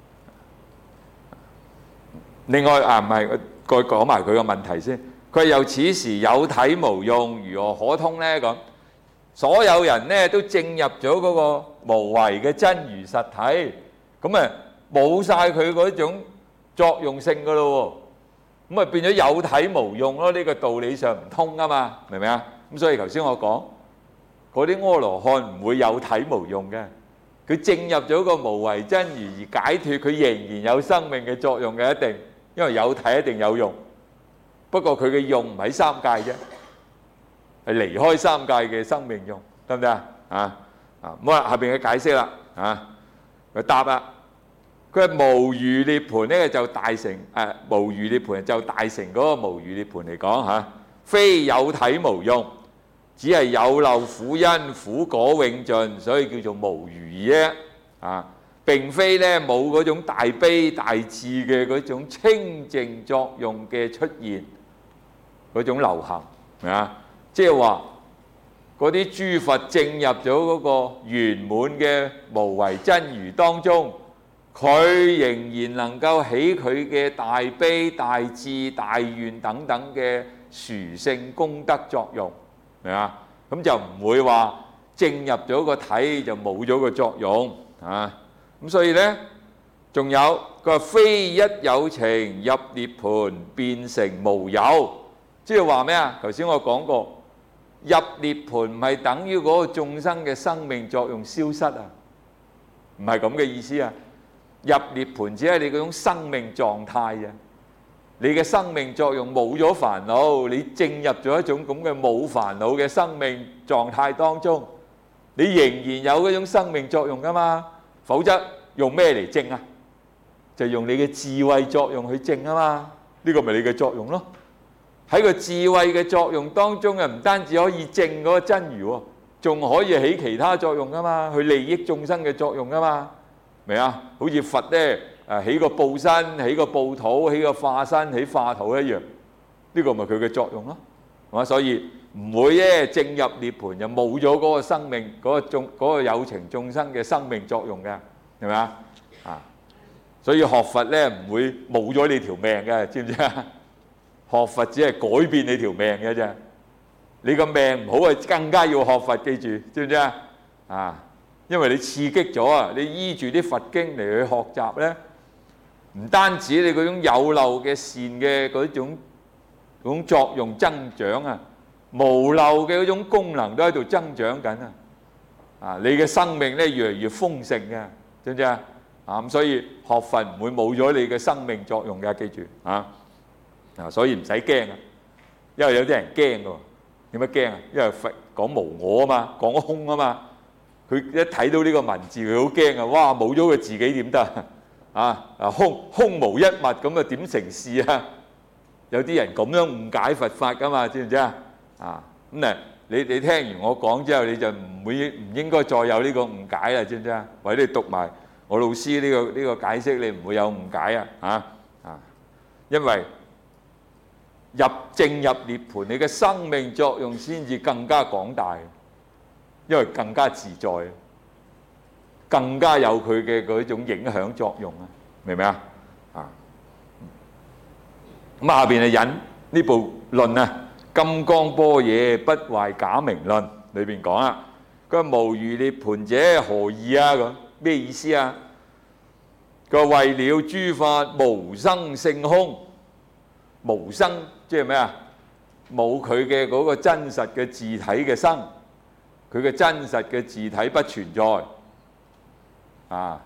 另外啊，唔係，再講埋佢個問題先。佢又此時有體無用，如何可通呢？咁所有人呢都證入咗嗰個無為嘅真如實體，咁啊冇晒佢嗰種作用性噶咯喎，咁啊變咗有體無用咯。呢個道理上唔通啊嘛，明唔明啊？咁所以頭先我講嗰啲阿羅漢唔會有體無用嘅，佢證入咗個無為真如而解脫，佢仍然有生命嘅作用嘅，一定，因為有體一定有用。不過佢嘅用唔喺三界啫，係離開三界嘅生命用，得唔得啊？啊啊，咁啊，下邊嘅解釋啦，啊，佢答啦，佢係無餘涅槃呢就大乘誒，無餘涅槃就大乘嗰個無餘涅槃嚟講嚇，非有體無用，只係有漏苦因苦果永盡，所以叫做無餘啫，啊！並非咧冇嗰種大悲大智嘅嗰種清淨作用嘅出現。嗰種流行，係啊，即係話嗰啲諸佛證入咗嗰個圓滿嘅無為真如當中，佢仍然能夠起佢嘅大悲大智大願等等嘅殊勝功德作用，係啊，咁就唔會話證入咗個體就冇咗個作用啊。咁所以呢，仲有佢話非一有情入涅槃變成無有。即係話咩啊？頭先我講過，入涅槃唔係等於嗰個眾生嘅生命作用消失啊，唔係咁嘅意思啊。入涅槃只係你嗰種生命狀態啫，你嘅生命作用冇咗煩惱，你證入咗一種咁嘅冇煩惱嘅生命狀態當中，你仍然有嗰種生命作用噶嘛。否則用咩嚟證啊？就用你嘅智慧作用去證啊嘛。呢個咪你嘅作用咯。喺個智慧嘅作用當中啊，唔單止可以證嗰個真如喎，仲可以起其他作用噶嘛，去利益眾生嘅作用噶嘛，明啊？好似佛咧誒起個報身、起個報土、起個化身、起化土一樣，呢個咪佢嘅作用咯，係嘛？所以唔會咧證入涅槃就冇咗嗰個生命、嗰個眾、嗰個有情眾生嘅生命作用嘅，係咪啊？啊，所以學佛咧唔會冇咗你條命嘅，知唔知啊？學學佛只係改變你條命嘅啫。你個命唔好啊，更加要學佛，記住，知唔知啊？啊，因為你刺激咗啊，你依住啲佛經嚟去學習咧，唔單止你嗰種有漏嘅善嘅嗰種嗰種作用增長啊，無漏嘅嗰種功能都喺度增長緊啊！啊，你嘅生命咧越嚟越豐盛嘅，知唔知啊？啊咁，所以學佛唔會冇咗你嘅生命作用嘅，記住啊！啊，所以唔使驚啊，因為有啲人驚㗎喎。點解驚啊？因為佛講無我啊嘛，講空啊嘛。佢一睇到呢個文字，佢好驚啊！哇，冇咗佢自己點得啊？啊，空空無一物咁啊，點成事啊？有啲人咁樣誤解佛法噶嘛，知唔知啊？啊，咁誒，你你聽完我講之後，你就唔會唔應該再有呢個誤解啦，知唔知啊？或者你讀埋我老師呢個呢個解釋，你唔會有誤解啊！啊啊，因為入正入涅槃，你嘅生命作用先至更加廣大，因為更加自在，更加有佢嘅嗰種影響作用啊！明唔明啊？啊，咁下邊係引呢部論啊，《金剛般若不壞假名論》裏邊講啊，佢話無餘涅槃者何義啊？咁咩意思啊？佢話為了諸法無生性空。無生即係咩啊？冇佢嘅嗰個真實嘅自體嘅生，佢嘅真實嘅自體不存在啊！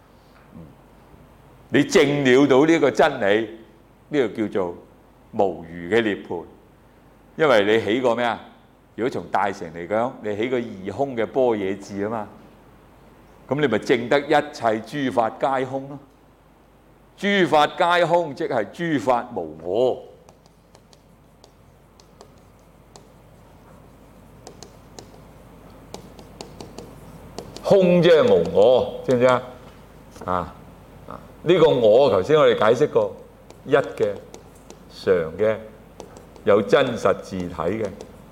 你證了到呢個真理，呢個叫做無餘嘅涅槃。因為你起過咩啊？如果從大乘嚟講，你起個二空嘅般若字啊嘛，咁你咪證得一切諸法皆空咯。諸法皆空，即係諸法無我。空即係無我，知唔知啊？啊啊！呢個我頭先我哋解釋過，一嘅、常嘅、有真實自體嘅。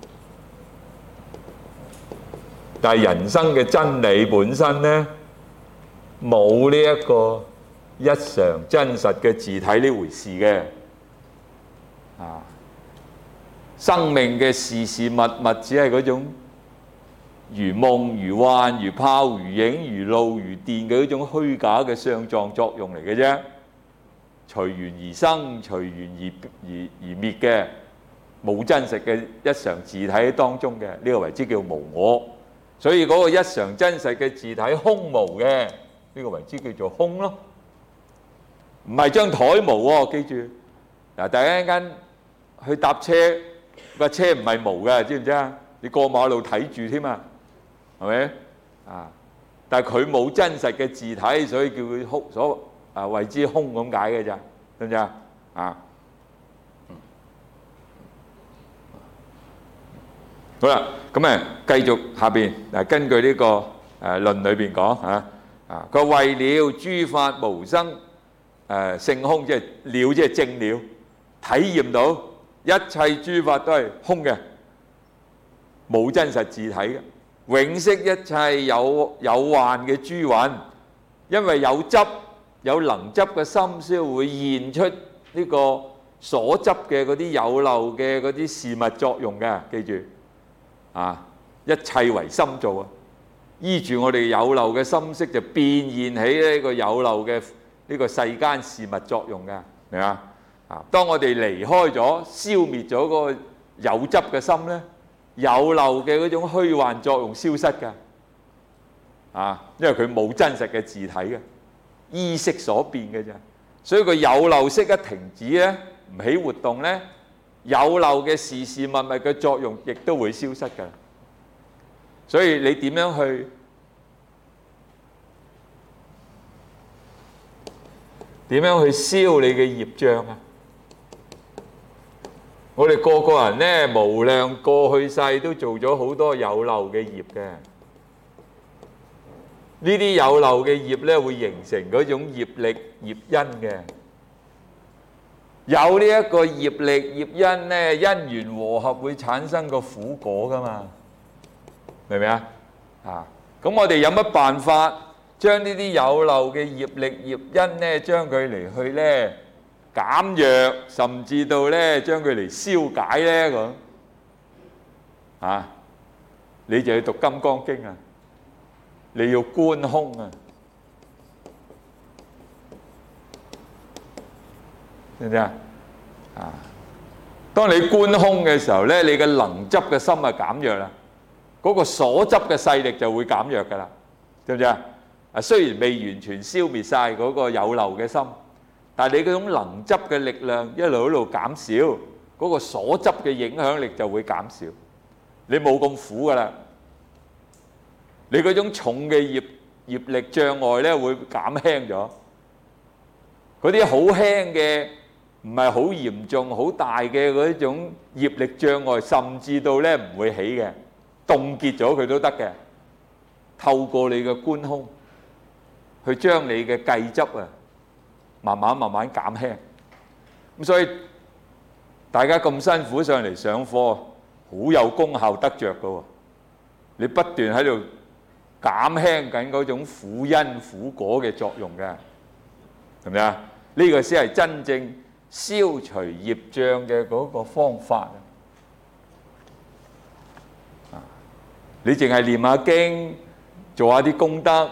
但係人生嘅真理本身呢，冇呢一個一常真實嘅自體呢回事嘅。啊，生命嘅事事物物只係嗰種如夢如幻如泡如影如露如電嘅嗰種虛假嘅相狀作用嚟嘅啫，隨緣而生，隨緣而而而滅嘅，冇真實嘅一常自體喺當中嘅，呢個為之叫無我。所以嗰個一常真實嘅自體空無嘅，呢個為之叫做空咯，唔係張台無喎，記住嗱，大家一間去搭車，個車唔係無嘅，知唔知啊？你過馬路睇住添啊，係咪啊？但係佢冇真實嘅自體，所以叫佢空，所啊謂之空咁解嘅咋，知唔知啊？啊，好啦，咁誒繼續下邊嗱，根據呢個誒論裏邊講嚇啊，佢為了諸法無生誒性空，即係了，即係證了，體驗到一切諸法都係空嘅，冇真實自體嘅，永息一切有有幻嘅諸蘊，因為有執有能執嘅心先會現出呢個所執嘅嗰啲有漏嘅嗰啲事物作用嘅，記住啊！一切為心造啊，依住我哋有漏嘅心識就變現起呢個有漏嘅呢個世間事物作用嘅，明嘛？啊！當我哋離開咗、消滅咗嗰個有執嘅心咧，有漏嘅嗰種虛幻作用消失㗎，啊！因為佢冇真實嘅自體嘅，依識所變嘅啫。所以個有漏識一停止咧，唔起活動咧，有漏嘅事事物物嘅作用亦都會消失㗎。所以你點樣去點樣去消你嘅業障啊？我哋個個人咧，無量過去世都做咗好多有漏嘅業嘅。呢啲有漏嘅業咧，會形成嗰種業力業因嘅。有呢一個業力業因咧，因緣和合會產生個苦果噶嘛。明唔明啊？啊，咁我哋有乜辦法將呢啲有漏嘅業力業因咧，將佢嚟去咧減弱，甚至到咧將佢嚟消解咧咁啊，你就要讀《金剛經》啊，你要觀空啊，知唔知啊？啊，當你觀空嘅時候咧，你嘅能執嘅心啊減弱啦，嗰個所執嘅勢力就會減弱噶啦，知唔知啊？啊，雖然未完全消滅晒嗰個有漏嘅心，但係你嗰種能執嘅力量一路一路減少，嗰個所執嘅影響力就會減少，你冇咁苦噶啦，你嗰種重嘅業業力障礙咧會減輕咗，嗰啲好輕嘅唔係好嚴重好大嘅嗰種業力障礙，甚至到咧唔會起嘅，凍結咗佢都得嘅，透過你嘅觀空去將你嘅計執啊慢慢慢慢減輕。咁所以大家咁辛苦上嚟上課，好有功效得着㗎喎。你不斷喺度減輕緊嗰種苦因苦果嘅作用嘅，係咪啊？呢個先係真正消除業障嘅嗰個方法啊！你淨係念下經，做下啲功德，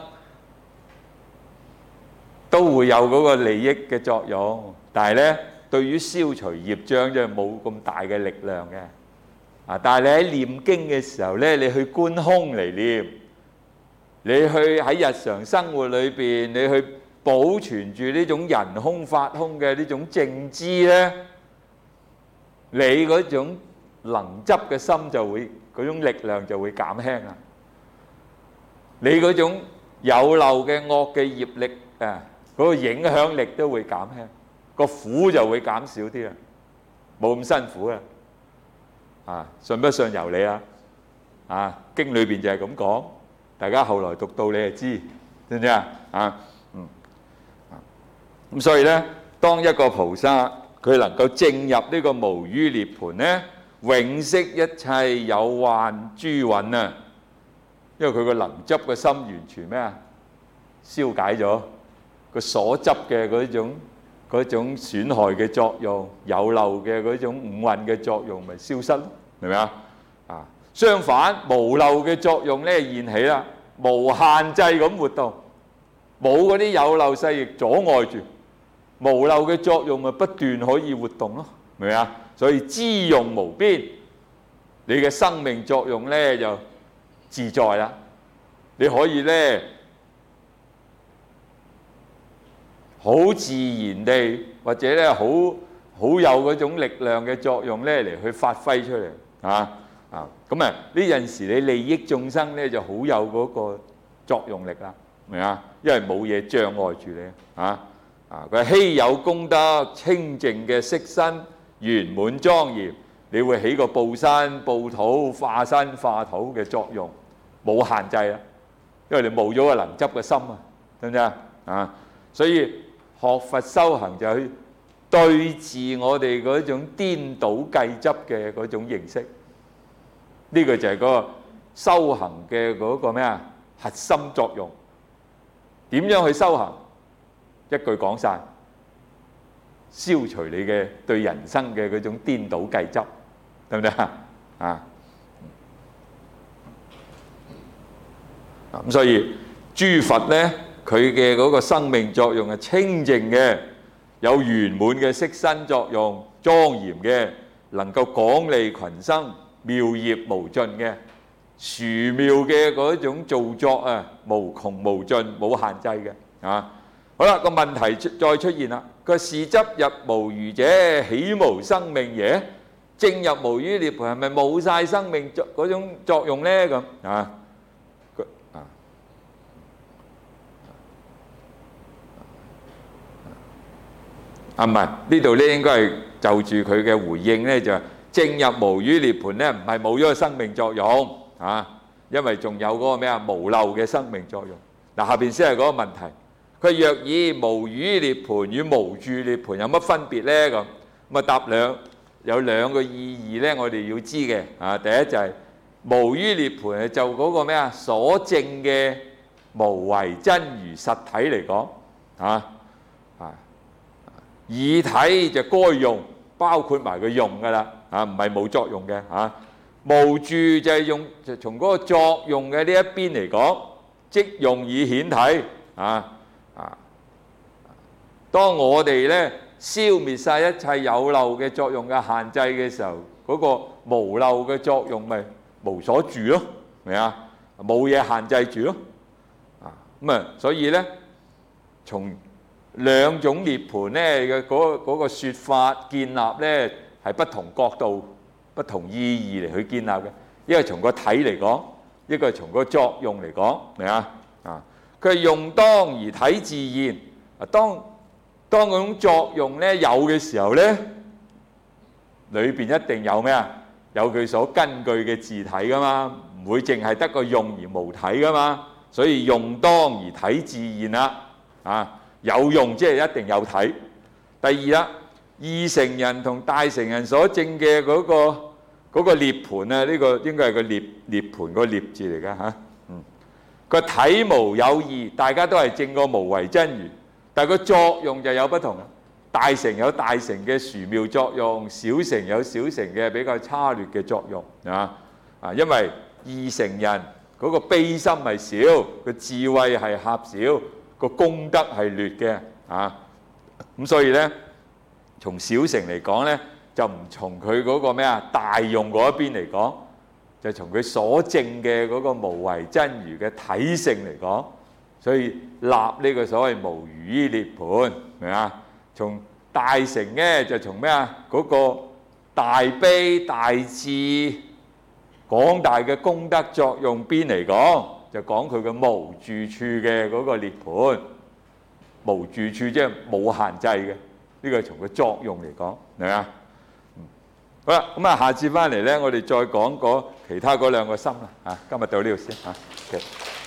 都會有嗰個利益嘅作用，但係咧，對於消除業障就冇咁大嘅力量嘅。啊！但係你喺念經嘅時候咧，你去觀空嚟念，你去喺日常生活裏邊，你去保存住呢種人空法空嘅呢種正知咧，你嗰種能執嘅心就會嗰種力量就會減輕啦。你嗰種有漏嘅惡嘅業力啊，嗰個影響力都會減輕，個苦就會減少啲啦，冇咁辛苦啦。啊，信不信由你啦。啊，經裏邊就係咁講，大家後來讀到你就知，知唔知啊？啊，嗯，咁所以咧，當一個菩薩佢能夠證入呢個無餘涅槃咧，永息一切有患諸蘊啊，因為佢個能執嘅心完全咩啊，消解咗個所執嘅嗰種嗰種損害嘅作用，有漏嘅嗰種五蘊嘅作用咪消失咯，明唔明啊？啊，相反無漏嘅作用咧現起啦，無限制咁活動，冇嗰啲有漏勢力阻礙住，無漏嘅作用咪不斷可以活動咯，明唔明啊？所以資用無邊，你嘅生命作用咧就自在啦，你可以咧好自然地，或者咧好好有嗰種力量嘅作用咧嚟去發揮出嚟啊啊！咁啊呢陣時你利益眾生咧就好有嗰個作用力啦，明啊？因為冇嘢障礙住你啊啊！佢稀有功德清淨嘅色身圓滿莊嚴，你會起個報身報土化身化土嘅作用，冇限制啦，因為你冇咗個能執嘅心啊，知唔知啊？啊，所以學佛修行就去對治我哋嗰種顛倒計執嘅嗰種形式，呢個就係嗰個修行嘅嗰個咩啊核心作用。點樣去修行？一句講晒，消除你嘅對人生嘅嗰種顛倒計執，得唔得啊？啊，咁所以諸佛咧，佢嘅嗰個生命作用係清淨嘅，有圓滿嘅色身作用，莊嚴嘅，能夠廣利群生，妙業無盡嘅，殊妙嘅嗰種造作啊，無窮無盡，冇限制嘅啊！好啦，個問題再出現啦。佢話是執入無餘者，豈無生命耶？證入無餘涅槃係咪冇晒生命作嗰種作用咧？咁啊？啊，唔係，呢度咧應該係就住佢嘅回應咧，就係證入無餘涅槃咧，唔係冇咗個生命作用啊，因為仲有嗰個咩啊無漏嘅生命作用。嗱，下邊先係嗰個問題。佢若以無餘涅槃與無住涅槃有乜分別咧？咁咁啊答兩有兩個意義咧，我哋要知嘅啊。第一就係無餘涅槃係就嗰個咩啊所證嘅無為真如實體嚟講啊啊。 以體就該用，包括埋佢用噶啦，啊唔係冇作用嘅嚇。無住就係用就從嗰個作用嘅呢一邊嚟講，即用以顯體啊啊！當我哋咧消滅晒一切有漏嘅作用嘅限制嘅時候，嗰個無漏嘅作用咪無所住咯，明啊？冇嘢限制住咯，啊咁啊，所以咧從兩種涅槃咧嘅嗰嗰個説法建立咧係不同角度、不同意義嚟去建立嘅，一個係從個體嚟講，一個係從個作用嚟講，明啊？啊，佢係用當而體自現，啊當當嗰種作用咧有嘅時候咧，裏邊一定有咩啊？有佢所根據嘅自體噶嘛，唔會淨係得個用而無體噶嘛，所以用當而體自現啦，啊有用即係一定有體。第二啦，二乘人同大乘人所證嘅嗰個嗰個涅槃啊，呢個應該係個涅涅槃個涅字嚟噶嚇，嗯，個體無有異，大家都係證個無為真如，但係個作用就有不同。大乘有大乘嘅殊妙作用，小乘有小乘嘅比較差劣嘅作用啊！啊，因為二乘人嗰個悲心係少，個智慧係狹少，個功德係劣嘅啊！咁所以咧，從小乘嚟講咧，就唔從佢嗰個咩啊大用嗰一邊嚟講，就從佢所證嘅嗰個無為真如嘅體性嚟講，所以立呢個所謂無餘依涅槃，明啊？從大乘咧就從咩啊嗰個大悲大智廣大嘅功德作用邊嚟講，就講佢嘅無住處嘅嗰個涅槃。無住處即係冇限制嘅，呢個係從個作用嚟講，明啊？好啦，咁啊下次翻嚟咧，我哋再講嗰其他嗰兩個心啦嚇。今日到呢度先嚇。Okay.